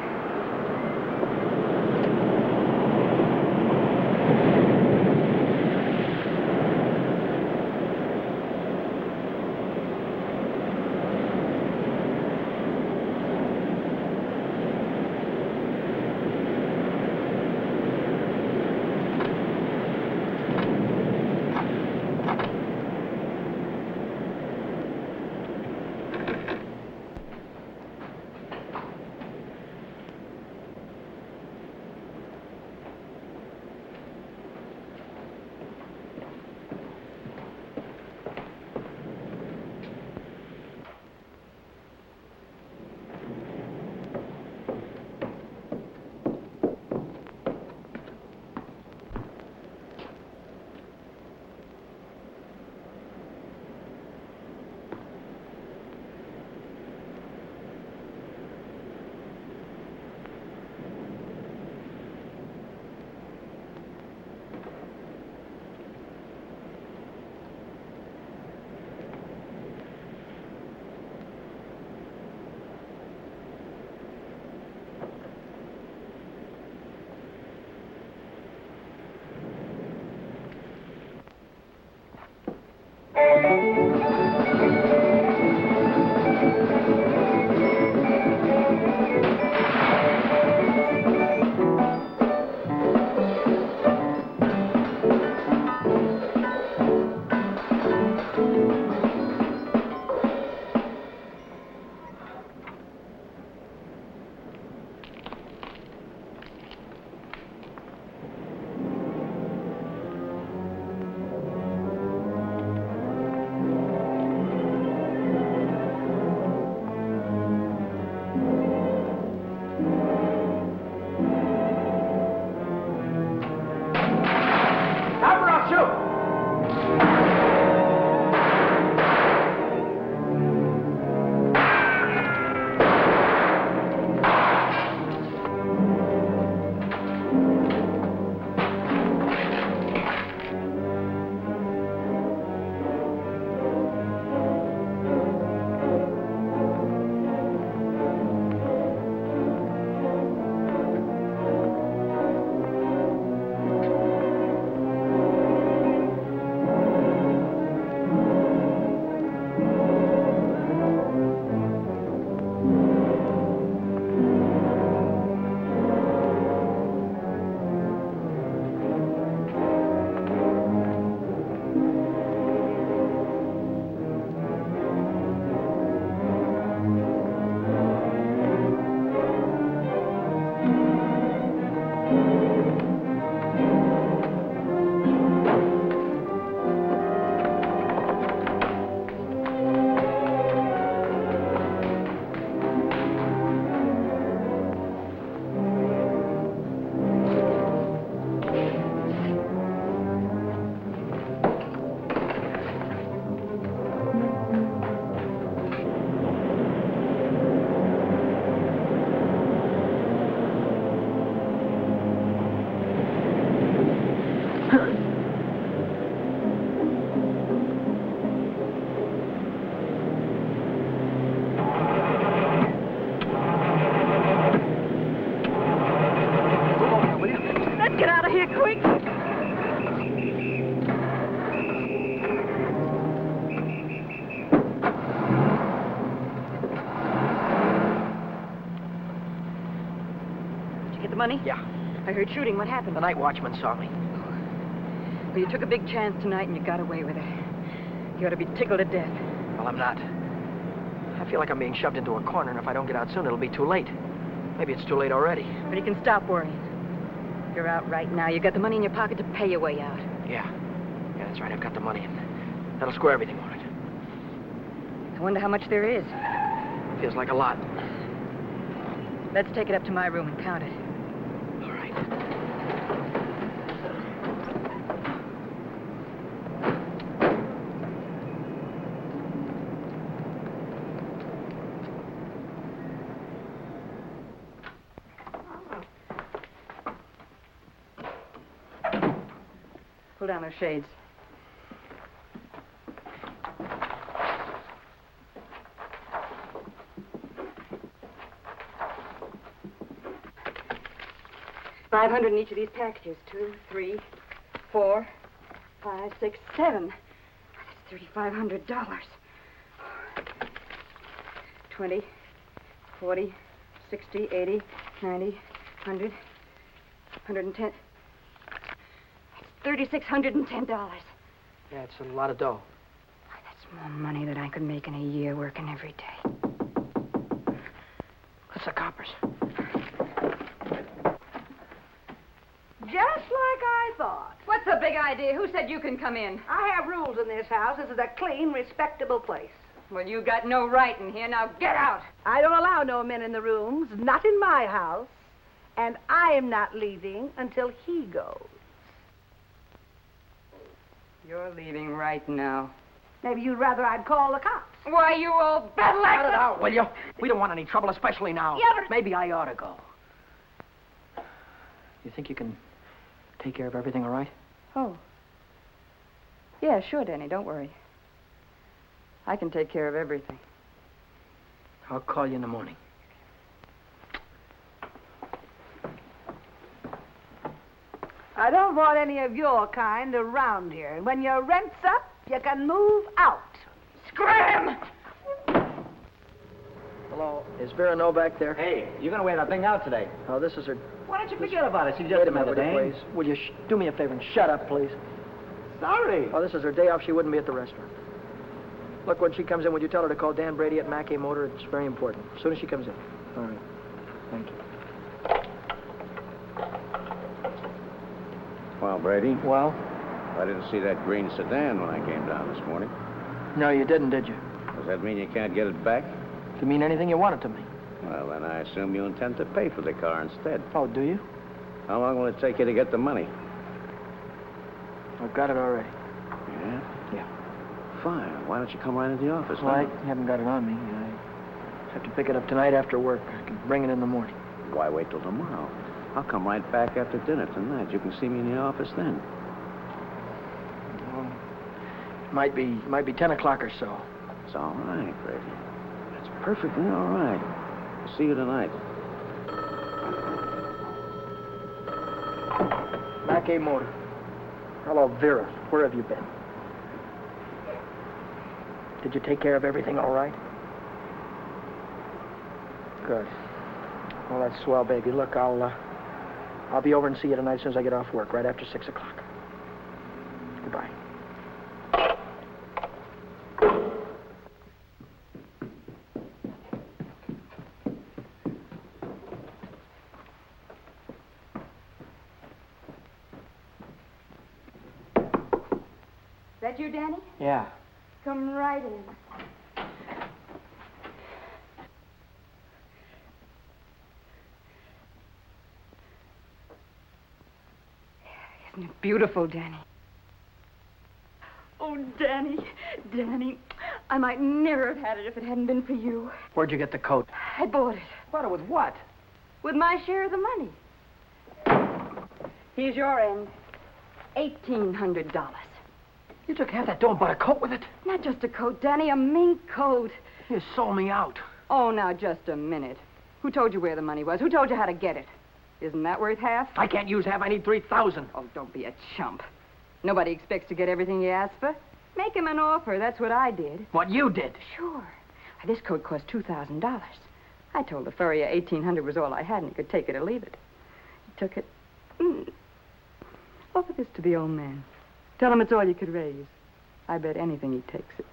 money? Yeah. I heard shooting. What happened? The night watchman saw me. Well, you took a big chance tonight and you got away with it. You ought to be tickled to death. Well, I'm not. I feel like I'm being shoved into a corner, and if I don't get out soon, it'll be too late. Maybe it's too late already. But you can stop worrying. You're out right now. You got the money in your pocket to pay your way out. Yeah. Yeah, that's right. I've got the money. That'll square everything, all right. I wonder how much there is. Feels like a lot. Let's take it up to my room and count it. All right. Pull down those shades. Five hundred in each of these packages. Two, three, four, five, six, seven. That's thirty-five hundred dollars. Twenty, forty, sixty, eighty, ninety, hundred, hundred and ten. Thirty-six hundred and ten dollars. Yeah, it's a lot of dough. That's more money than I could make in a year working every day. That's the coppers. Just like I thought. What's the big idea? Who said you can come in? I have rules in this house. This is a clean, respectable place. Well, you got no right in here. Now get out. I don't allow no men in the rooms, not in my house. And I am not leaving until he goes. You're leaving right now. Maybe you'd rather I'd call the cops. Why, you old battle axe! Cut it out, will you? We don't want any trouble, especially now. Yeah, but... Maybe I ought to go. You think you can take care of everything all right? Oh. Yeah, sure, Danny. Don't worry. I can take care of everything. I'll call you in the morning. I don't want any of your kind around here. And when your rent's up, you can move out. Scram! Hello, is Vera Novak there? Hey, you're going to wear that thing out today. Oh, this is her... Why don't you forget about it? She just Wait a minute, another will you, day. please? Will you sh do me a favor and shut up, please? Sorry. Oh, this is her day off. She wouldn't be at the restaurant. Look, when she comes in, would you tell her to call Dan Brady at Mackay Motor? It's very important. As soon as she comes in. All right. Thank you. Well, Brady, Well? I didn't see that green sedan when I came down this morning. No, you didn't, did you? Does that mean you can't get it back? Does it mean anything you want it to mean? Well, then I assume you intend to pay for the car instead. Oh, do you? How long will it take you to get the money? I've got it already. Yeah? Yeah. Fine. Why don't you come right into the office? Well, now? I haven't got it on me. I have to pick it up tonight after work. I can bring it in the morning. Why wait till tomorrow? I'll come right back after dinner tonight. You can see me in the office then. Well, it might be, might be ten o'clock or so. It's all right, Brady. It's perfectly all right. I'll see you tonight. Mackay Motor. Hello, Vera. Where have you been? Did you take care of everything all right? Good. Well, that's swell, baby. Look, I'll, uh, I'll be over and see you tonight as soon as I get off work, right after six o'clock. Goodbye. That you, Danny? Yeah. Come right in. Isn't it beautiful, Danny? Oh, Danny, Danny, I might never have had it if it hadn't been for you. Where'd you get the coat? I bought it. Bought it with what? With my share of the money. Here's your end. Eighteen hundred dollars. You took half that dough and bought a coat with it? Not just a coat, Danny, a mink coat. You sold me out. Oh, now, just a minute. Who told you where the money was? Who told you how to get it? Isn't that worth half? I can't use half. I need three thousand. Oh, don't be a chump. Nobody expects to get everything you ask for. Make him an offer. That's what I did. What you did? Sure. This coat cost two thousand dollars. I told the furrier eighteen hundred was all I had, and he could take it or leave it. took it. Mm. Offer this to the old man. Tell him it's all you could raise. I bet anything he takes it.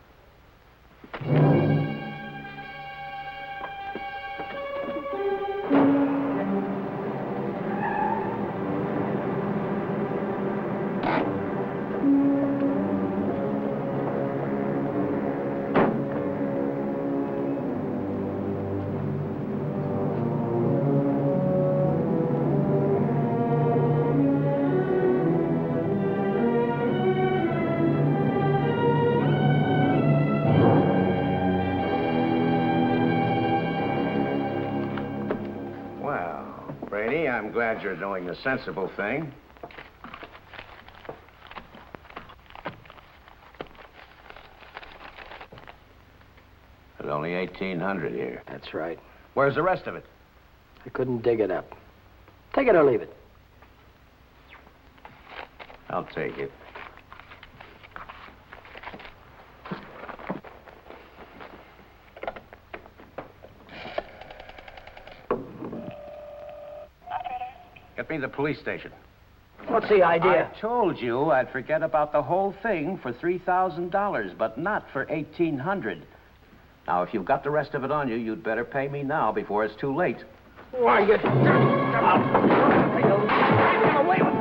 I'm glad you're doing the sensible thing. There's only eighteen hundred here. That's right. Where's the rest of it? I couldn't dig it up. Take it or leave it. I'll take it. Get me to the police station. What's the idea? I told you I'd forget about the whole thing for three thousand dollars, but not for eighteen hundred dollars. Now, if you've got the rest of it on you, you'd better pay me now before it's too late. Why, you... Come on. Get away with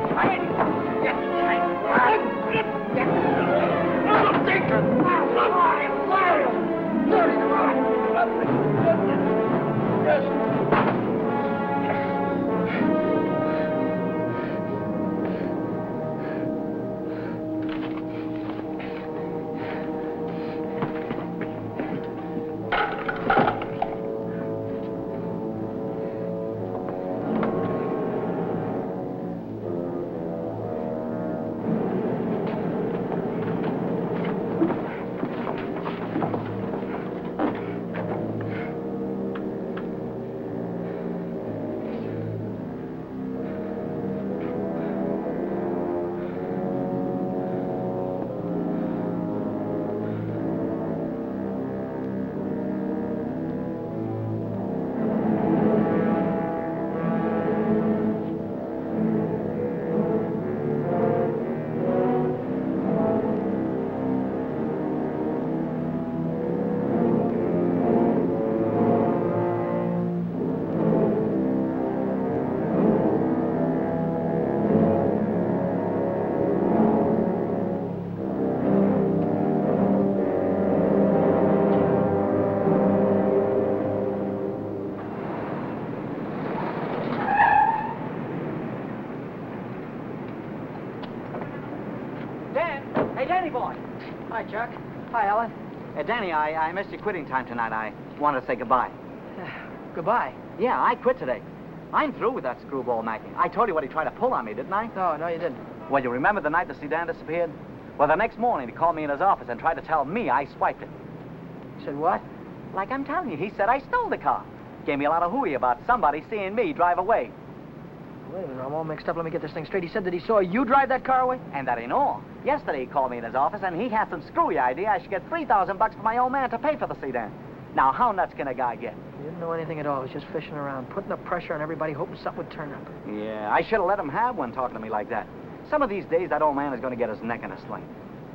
Hi, Chuck. Hi, Ellen. Uh, Danny, I, I missed your quitting time tonight. I wanted to say goodbye. Goodbye. Yeah, I quit today. I'm through with that screwball Mackie. I told you what he tried to pull on me, didn't I? No, no, you didn't. Well, you remember the night the sedan disappeared? Well, the next morning, he called me in his office and tried to tell me I swiped it. Said what? Like I'm telling you, he said I stole the car. Gave me a lot of hooey about somebody seeing me drive away. Wait a minute, I'm all mixed up. Let me get this thing straight. He said that he saw you drive that car away? And that ain't all. Yesterday, he called me in his office, and he had some screwy idea I should get three thousand bucks for my old man to pay for the sedan. Now, how nuts can a guy get? He didn't know anything at all. He was just fishing around, putting the pressure on everybody, hoping something would turn up. Yeah, I should have let him have one talking to me like that. Some of these days, that old man is going to get his neck in a sling.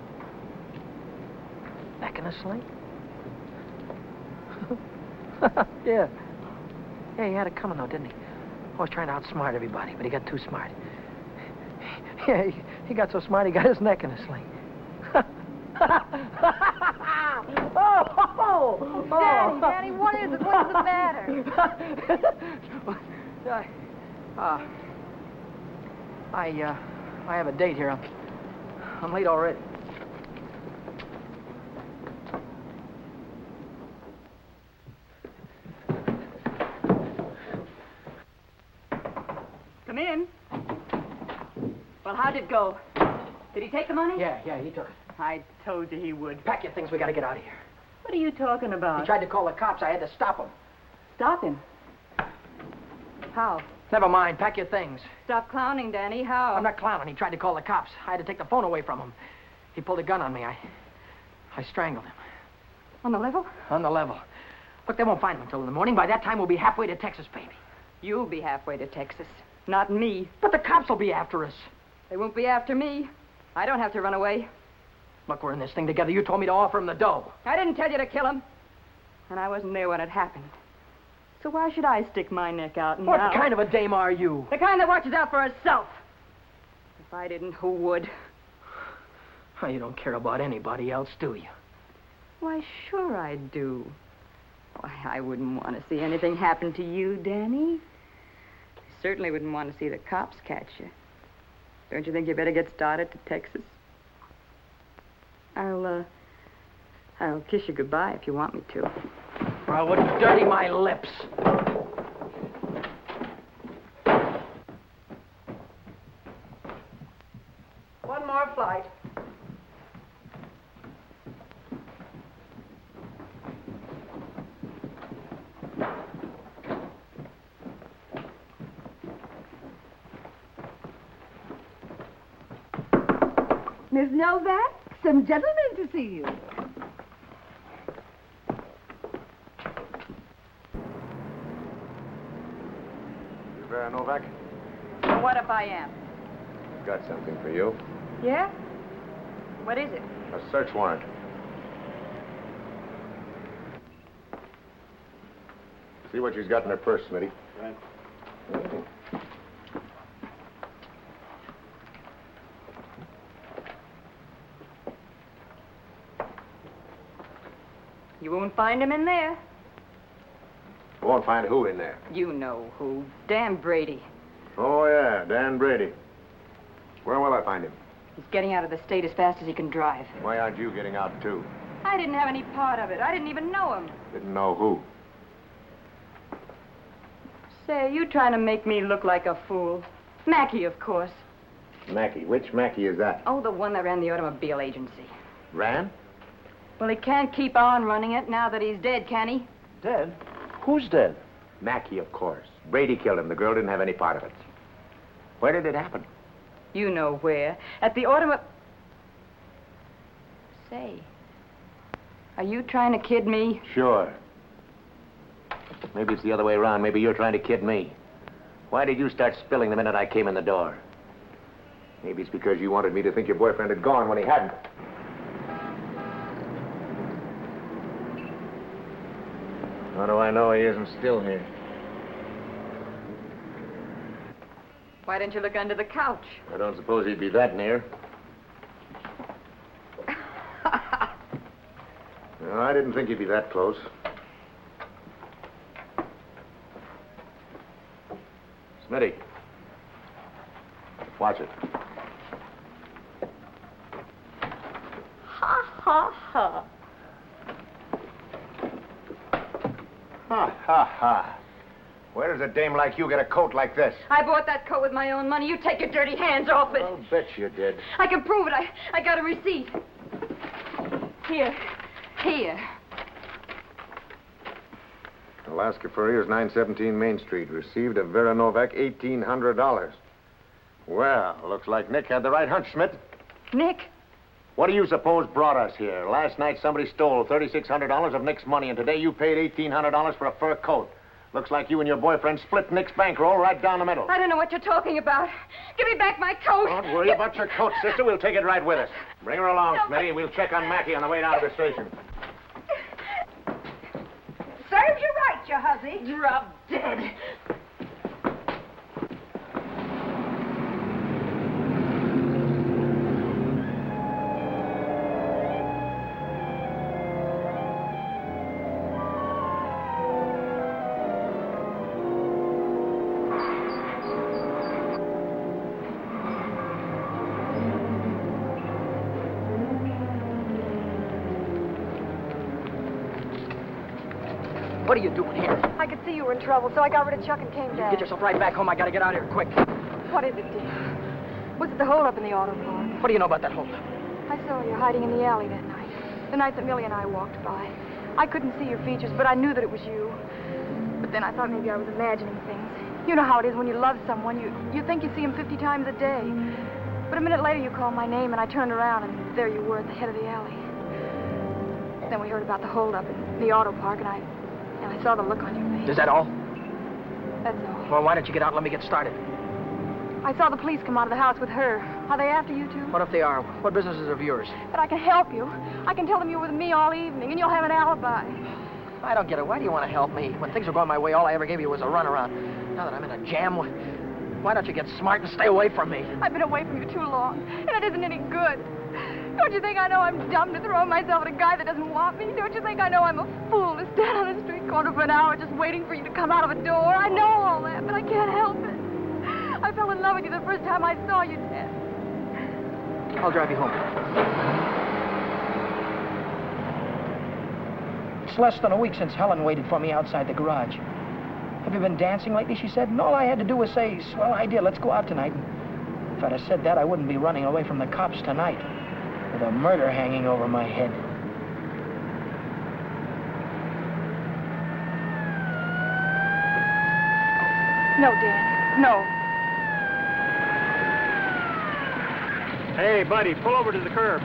Neck in a sling? Yeah. Yeah, he had it coming, though, didn't he? Always trying to outsmart everybody, but he got too smart. Yeah, he, he got so smart, he got his neck in a sling. oh, oh, oh. Daddy, Daddy, what is it? What is the matter? I, uh, I, uh, I have a date here. I'm, I'm late already. Come in. Well, how'd it go? Did he take the money? Yeah, yeah, he took it. I told you he would. Pack your things, we gotta get out of here. What are you talking about? He tried to call the cops. I had to stop him. Stop him? How? Never mind, pack your things. Stop clowning, Danny. How? I'm not clowning. He tried to call the cops. I had to take the phone away from him. He pulled a gun on me. I, I strangled him. On the level? On the level. Look, they won't find him until in the morning. By that time, we'll be halfway to Texas, baby. You'll be halfway to Texas. Not me. But the cops will be after us. They won't be after me. I don't have to run away. Look, we're in this thing together. You told me to offer him the dough. I didn't tell you to kill him. And I wasn't there when it happened. So why should I stick my neck out now? What kind of a dame are you? The kind that watches out for herself. If I didn't, who would? Oh, you don't care about anybody else, do you? Why, sure I do. Why, I wouldn't want to see anything happen to you, Danny. I certainly wouldn't want to see the cops catch you. Don't you think you better get started to Texas? I'll, uh, I'll kiss you goodbye if you want me to. I wouldn't dirty my lips. One more flight. Miss Novak, some gentlemen to see you. You Vera Novak? Well, what if I am? Got something for you. Yeah? What is it? A search warrant. See what she's got in her purse, Smitty. Right. Mm. You won't find him in there. You won't find who in there? You know who. Dan Brady. Oh, yeah, Dan Brady. Where will I find him? He's getting out of the state as fast as he can drive. Why aren't you getting out, too? I didn't have any part of it. I didn't even know him. Didn't know who. Say, you trying to make me look like a fool. Mackey, of course. Mackey. Which Mackey is that? Oh, the one that ran the automobile agency. Ran? Well, he can't keep on running it now that he's dead, can he? Dead? Who's dead? Mackey, of course. Brady killed him. The girl didn't have any part of it. Where did it happen? You know where. At the automobile... Say, are you trying to kid me? Sure. Maybe it's the other way around. Maybe you're trying to kid me. Why did you start spilling the minute I came in the door? Maybe it's because you wanted me to think your boyfriend had gone when he hadn't. How do I know he isn't still here? Why didn't you look under the couch? I don't suppose he'd be that near. No, I didn't think he'd be that close. Smitty. Watch it. Ha, ha, ha. Ha, ha, ha. Where does a dame like you get a coat like this? I bought that coat with my own money. You take your dirty hands off it. I'll bet you did. I can prove it. I, I got a receipt. Here. Here. Alaska Furriers, nine seventeen Main Street. Received of Vera Novak, eighteen hundred dollars. Well, looks like Nick had the right hunch, Schmidt. Nick? What do you suppose brought us here? Last night somebody stole thirty-six hundred dollars of Nick's money, and today you paid eighteen hundred dollars for a fur coat. Looks like you and your boyfriend split Nick's bankroll right down the middle. I don't know what you're talking about. Give me back my coat. Don't worry about your coat, sister. We'll take it right with us. Bring her along, No, Smitty, and we'll check on Mackey on the way down to the station. Serves you right, you hussy. Drop dead. What are you doing here? I could see you were in trouble, so I got rid of Chuck and came down. Get yourself right back home. I gotta get out of here quick. What is it, dear? Was it the holdup in the auto park? What do you know about that holdup? I saw you hiding in the alley that night. The night that Millie and I walked by. I couldn't see your features, but I knew that it was you. But then I thought maybe I was imagining things. You know how it is when you love someone. You, you think you see him fifty times a day. But a minute later you called my name and I turned around and there you were at the head of the alley. Then we heard about the holdup in the auto park and I, and I saw the look on your face. Is that all? That's all. Well, why don't you get out and let me get started? I saw the police come out of the house with her. Are they after you, too? What if they are? What business is of yours? But I can help you. I can tell them you were with me all evening, and you'll have an alibi. I don't get it. Why do you want to help me? When things were going my way, all I ever gave you was a runaround. Now that I'm in a jam, why don't you get smart and stay away from me? I've been away from you too long, and it isn't any good. Don't you think I know I'm dumb to throw myself at a guy that doesn't want me? Don't you think I know I'm a fool to stand on a street corner for an hour just waiting for you to come out of a door? I know all that, but I can't help it. I fell in love with you the first time I saw you, Ted. I'll drive you home. It's less than a week since Helen waited for me outside the garage. Have you been dancing lately, she said, and all I had to do was say, swell idea, let's go out tonight. And if I'd have said that, I wouldn't be running away from the cops tonight with a murder hanging over my head. No, Dan, no. Hey, buddy, pull over to the curb.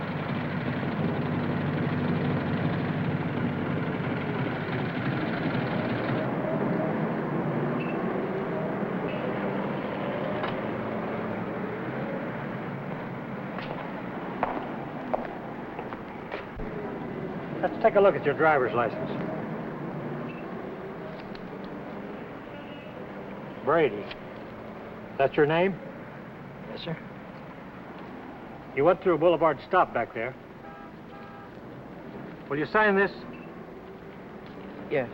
Let's take a look at your driver's license. Brady. That's your name? Yes, sir. You went through a Boulevard stop back there. Will you sign this? Yes.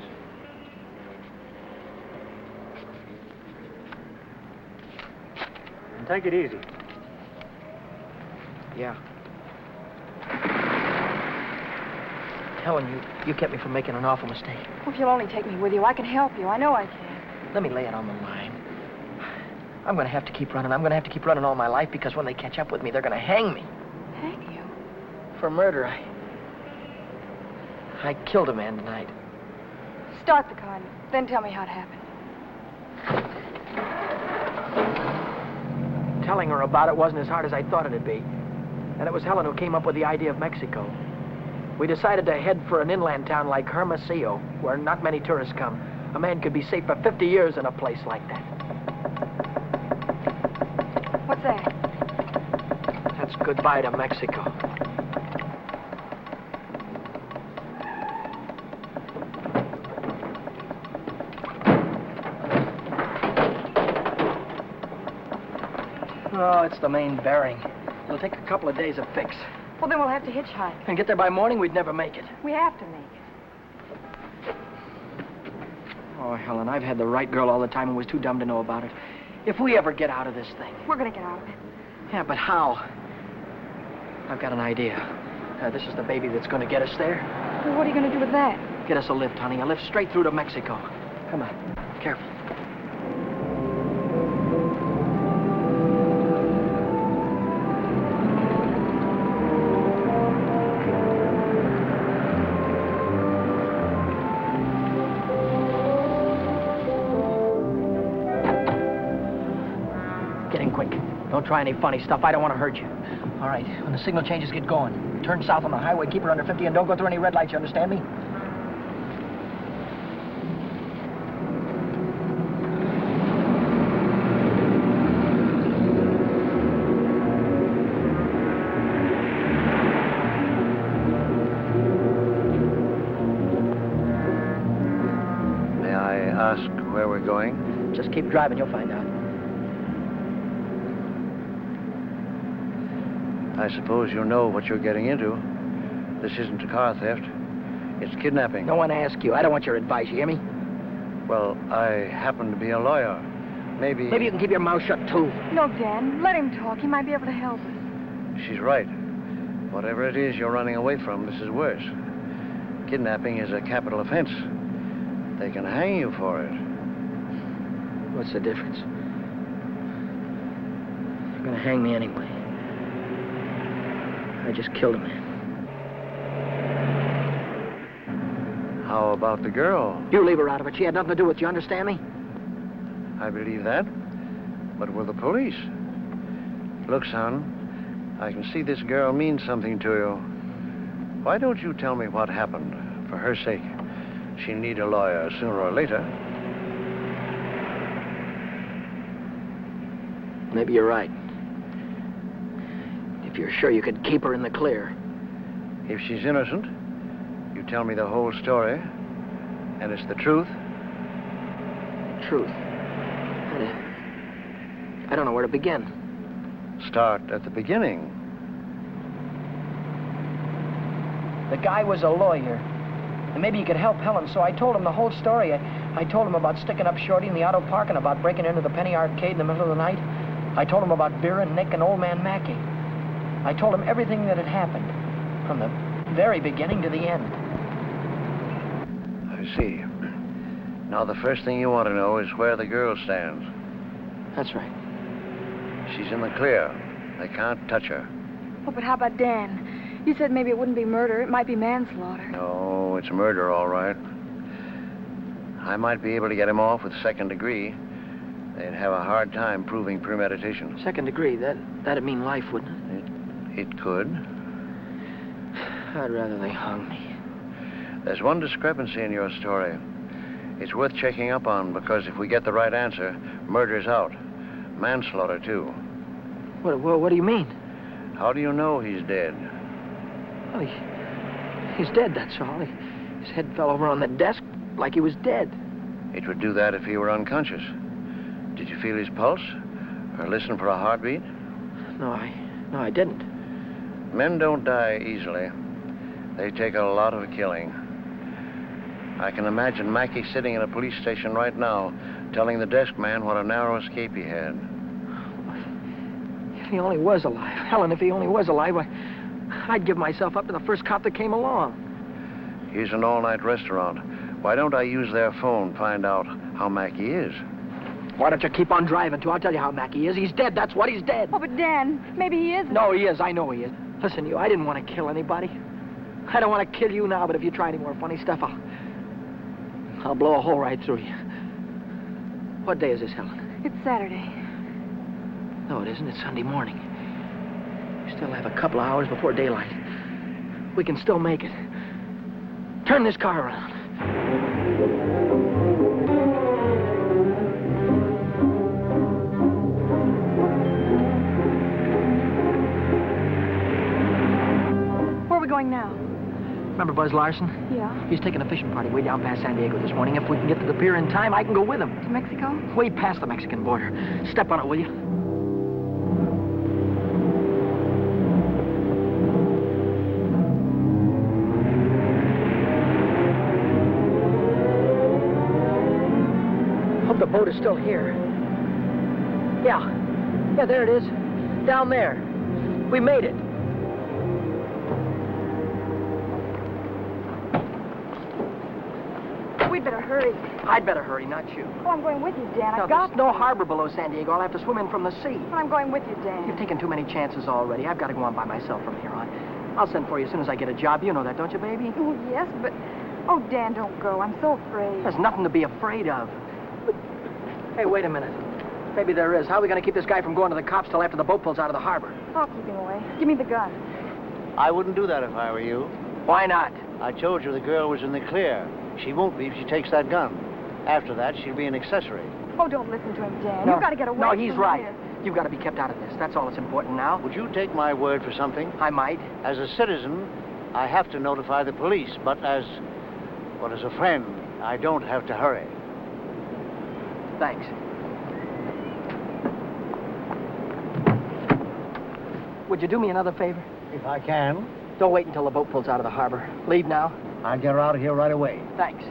And take it easy. Yeah. Helen, you, you kept me from making an awful mistake. Well, if you'll only take me with you, I can help you. I know I can. Let me lay it on the line. I'm going to have to keep running. I'm going to have to keep running all my life because when they catch up with me, they're going to hang me. Hang you? For murder. I... I killed a man tonight. Start the car, and then tell me how it happened. Telling her about it wasn't as hard as I thought it'd be. And it was Helen who came up with the idea of Mexico. We decided to head for an inland town like Hermosillo, where not many tourists come. A man could be safe for fifty years in a place like that. What's that? That's goodbye to Mexico. Oh, it's the main bearing. It'll take a couple of days to fix. Well, then we'll have to hitchhike. And get there by morning, we'd never make it. We have to make it. Oh, Helen, I've had the right girl all the time and was too dumb to know about it. If we ever get out of this thing... We're going to get out of it. Yeah, but how? I've got an idea. Uh, this is the baby that's going to get us there. Well, what are you going to do with that? Get us a lift, honey. A lift straight through to Mexico. Come on. Careful. Don't try any funny stuff. I don't want to hurt you. All right, when the signal changes, get going. Turn south on the highway, keep her under fifty, and don't go through any red lights, you understand me? May I ask where we're going? Just keep driving, you'll find out. I suppose you know what you're getting into. This isn't a car theft. It's kidnapping. No one asked you. I don't want your advice, you hear me? Well, I happen to be a lawyer. Maybe... Maybe you can keep your mouth shut, too. No, Dan. Let him talk. He might be able to help us. She's right. Whatever it is you're running away from, this is worse. Kidnapping is a capital offense. They can hang you for it. What's the difference? They're gonna hang me anyway. I just killed a man. How about the girl? You leave her out of it. She had nothing to do with it. You understand me? I believe that. But with the police? Look, son, I can see this girl means something to you. Why don't you tell me what happened? For her sake. She'll need a lawyer sooner or later. Maybe you're right. If you're sure you could keep her in the clear. If she's innocent, you tell me the whole story, and it's the truth. Truth. I, I don't know where to begin. Start at the beginning. The guy was a lawyer, and maybe he could help Helen, so I told him the whole story. I, I told him about sticking up Shorty in the auto park and about breaking into the Penny Arcade in the middle of the night. I told him about Vera, Nick, and old man Mackey. I told him everything that had happened, from the very beginning to the end. I see. Now, the first thing you want to know is where the girl stands. That's right. She's in the clear. They can't touch her. Oh, but how about Dan? You said maybe it wouldn't be murder. It might be manslaughter. No, it's murder, all right. I might be able to get him off with second degree. They'd have a hard time proving premeditation. Second degree, that, that'd mean life, wouldn't it? It, it could. I'd rather they hung me. There's one discrepancy in your story. It's worth checking up on, because if we get the right answer, murder's out. Manslaughter, too. What, what, what do you mean? How do you know he's dead? Well, he, he's dead, that's all. He, his head fell over on the desk like he was dead. It would do that if he were unconscious. Did you feel his pulse? Or listen for a heartbeat? No, I... no, I didn't. Men don't die easily. They take a lot of killing. I can imagine Mackey sitting in a police station right now, telling the desk man what a narrow escape he had. If he only was alive. Helen, if he only was alive, I, I'd give myself up to the first cop that came along. Here's an all-night restaurant. Why don't I use their phone, find out how Mackey is? Why don't you keep on driving, too? I'll tell you how Mackey is. He's dead, that's what, he's dead. Oh, but Dan, maybe he isn't. No, he is. I know he is. Listen, you, I didn't want to kill anybody. I don't want to kill you now, but if you try any more funny stuff, I'll... I'll blow a hole right through you. What day is this, Helen? It's Saturday. No, it isn't. It's Sunday morning. We still have a couple of hours before daylight. We can still make it. Turn this car around. Where are we going now? Remember Buzz Larson? Yeah. He's taking a fishing party way down past San Diego this morning. If we can get to the pier in time, I can go with him. To Mexico? Way past the Mexican border. Step on it, will you? Hope the boat is still here. Yeah. Yeah, there it is. Down there. We made it. We'd better hurry. I'd better hurry, not you. Oh, I'm going with you, Dan. No, I've got there's no harbor below San Diego. I'll have to swim in from the sea. Well, I'm going with you, Dan. You've taken too many chances already. I've got to go on by myself from here on. I'll send for you as soon as I get a job. You know that, don't you, baby? Oh, yes, but... Oh, Dan, don't go. I'm so afraid. There's nothing to be afraid of. Hey, wait a minute. Maybe there is. How are we going to keep this guy from going to the cops till after the boat pulls out of the harbor? I'll keep him away. Give me the gun. I wouldn't do that if I were you. Why not? I told you the girl was in the clear. She won't be if she takes that gun. After that, she'll be an accessory. Oh, don't listen to him, Dan. No. You've got to get away No, from he's right. this. You've got to be kept out of this. That's all that's important now. Would you take my word for something? I might. As a citizen, I have to notify the police, but as, well, as a friend, I don't have to hurry. Thanks. Would you do me another favor? If I can. Don't wait until the boat pulls out of the harbor. Leave now. I'll get her out of here right away. Thanks.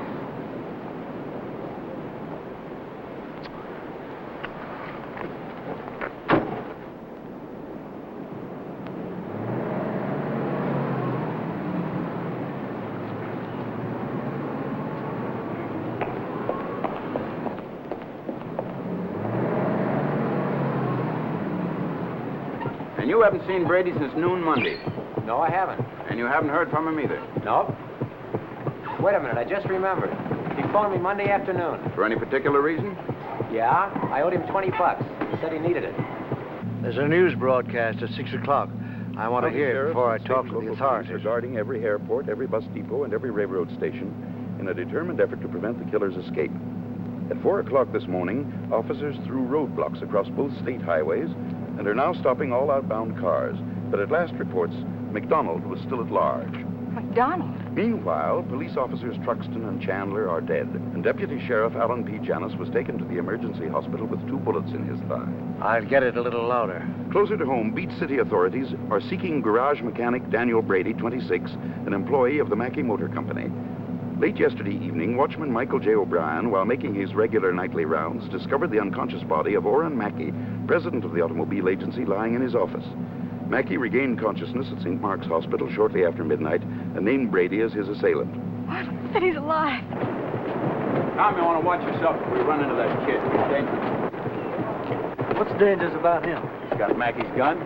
And you haven't seen Brady since noon Monday. No, I haven't. And you haven't heard from him either. No. Wait a minute, I just remembered. He phoned me Monday afternoon. For any particular reason? Yeah, I owed him twenty bucks. He said he needed it. There's a news broadcast at six o'clock. I want to hear it before I talk to the authorities. Regarding every airport, every bus depot, and every railroad station in a determined effort to prevent the killer's escape. At four o'clock this morning, officers threw roadblocks across both state highways and are now stopping all outbound cars. But at last reports, McDonald was still at large. McDonald? Meanwhile, police officers Truxton and Chandler are dead, and Deputy Sheriff Alan P. Janis was taken to the emergency hospital with two bullets in his thigh. I'll get it a little louder. Closer to home, Beach City authorities are seeking garage mechanic Daniel Brady, twenty-six, an employee of the Mackey Motor Company. Late yesterday evening, watchman Michael J. O'Brien, while making his regular nightly rounds, discovered the unconscious body of Orrin Mackey, president of the automobile agency, lying in his office. Mackey regained consciousness at Saint Mark's Hospital shortly after midnight and named Brady as his assailant. What? That he's alive. Tom, you want to watch yourself if we run into that kid. He's dangerous. What's dangerous about him? He's got Mackey's gun.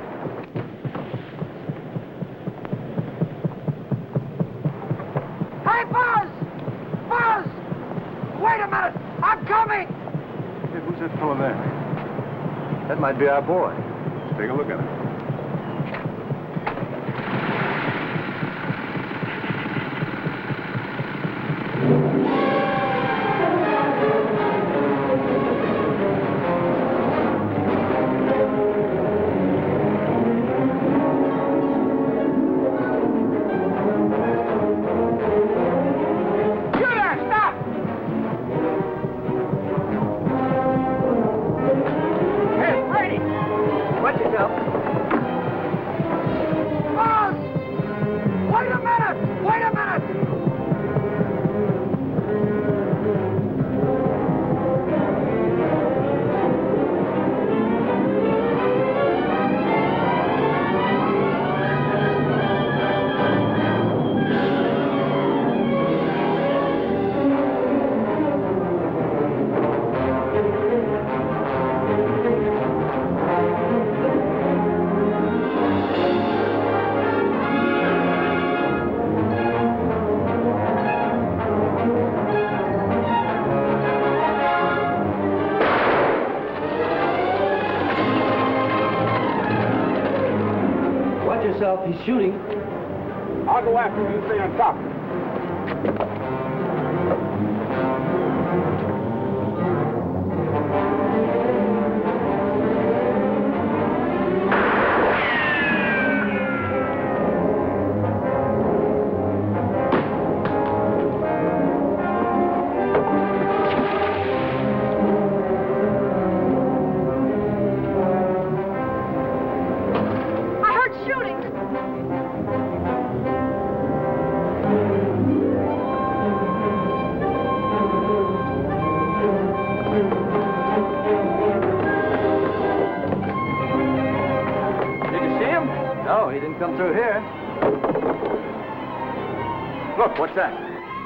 Hey, Buzz! Buzz! Wait a minute! I'm coming! Hey, who's that fellow there? That might be our boy. Let's take a look at him. He's shooting. I'll go after him. You stay on top. Come through here. Look, what's that?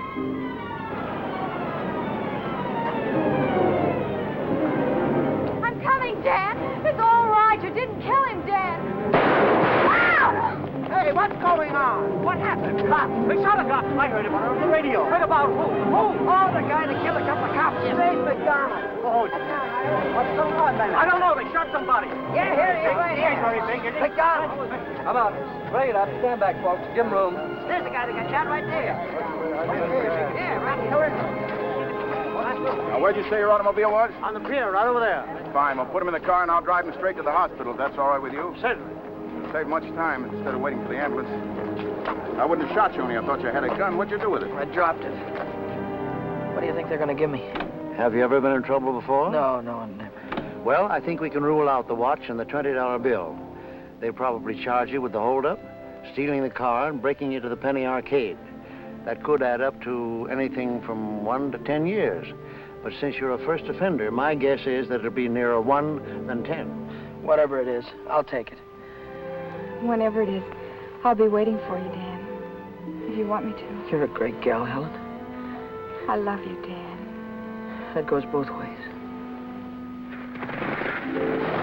I'm coming, Dan. It's all right. You didn't kill him, Dan. Ow! Hey, what's going on? What happened? Cops. We shot a cop. I heard about it on the radio. Heard about who? Who? Oh, the guy that killed a couple of cops. Dave McDonald. Oh, what's going on, man? I don't know. They shot somebody. Yeah, here he is. Right here. McDonald. Come on. Bring it up. Stand back, folks. Give him room. There's the guy that got shot right there. Yeah, right here. Now, where'd you say your automobile was? On the pier, right over there. Fine. We'll put him in the car and I'll drive him straight to the hospital, if that's all right with you. Certainly. Save much time instead of waiting for the ambulance. I wouldn't have shot you only I thought you had a gun. What'd you do with it? I dropped it. What do you think they're going to give me? Have you ever been in trouble before? No, no, never. Well, I think we can rule out the watch and the twenty dollar bill. They probably charge you with the holdup, stealing the car, and breaking you to the Penny Arcade. That could add up to anything from one to ten years. But since you're a first offender, my guess is that it'll be nearer one than ten. Whatever it is, I'll take it. Whenever it is, I'll be waiting for you, Dan. If you want me to. You're a great gal, Helen. I love you, Dan. That goes both ways.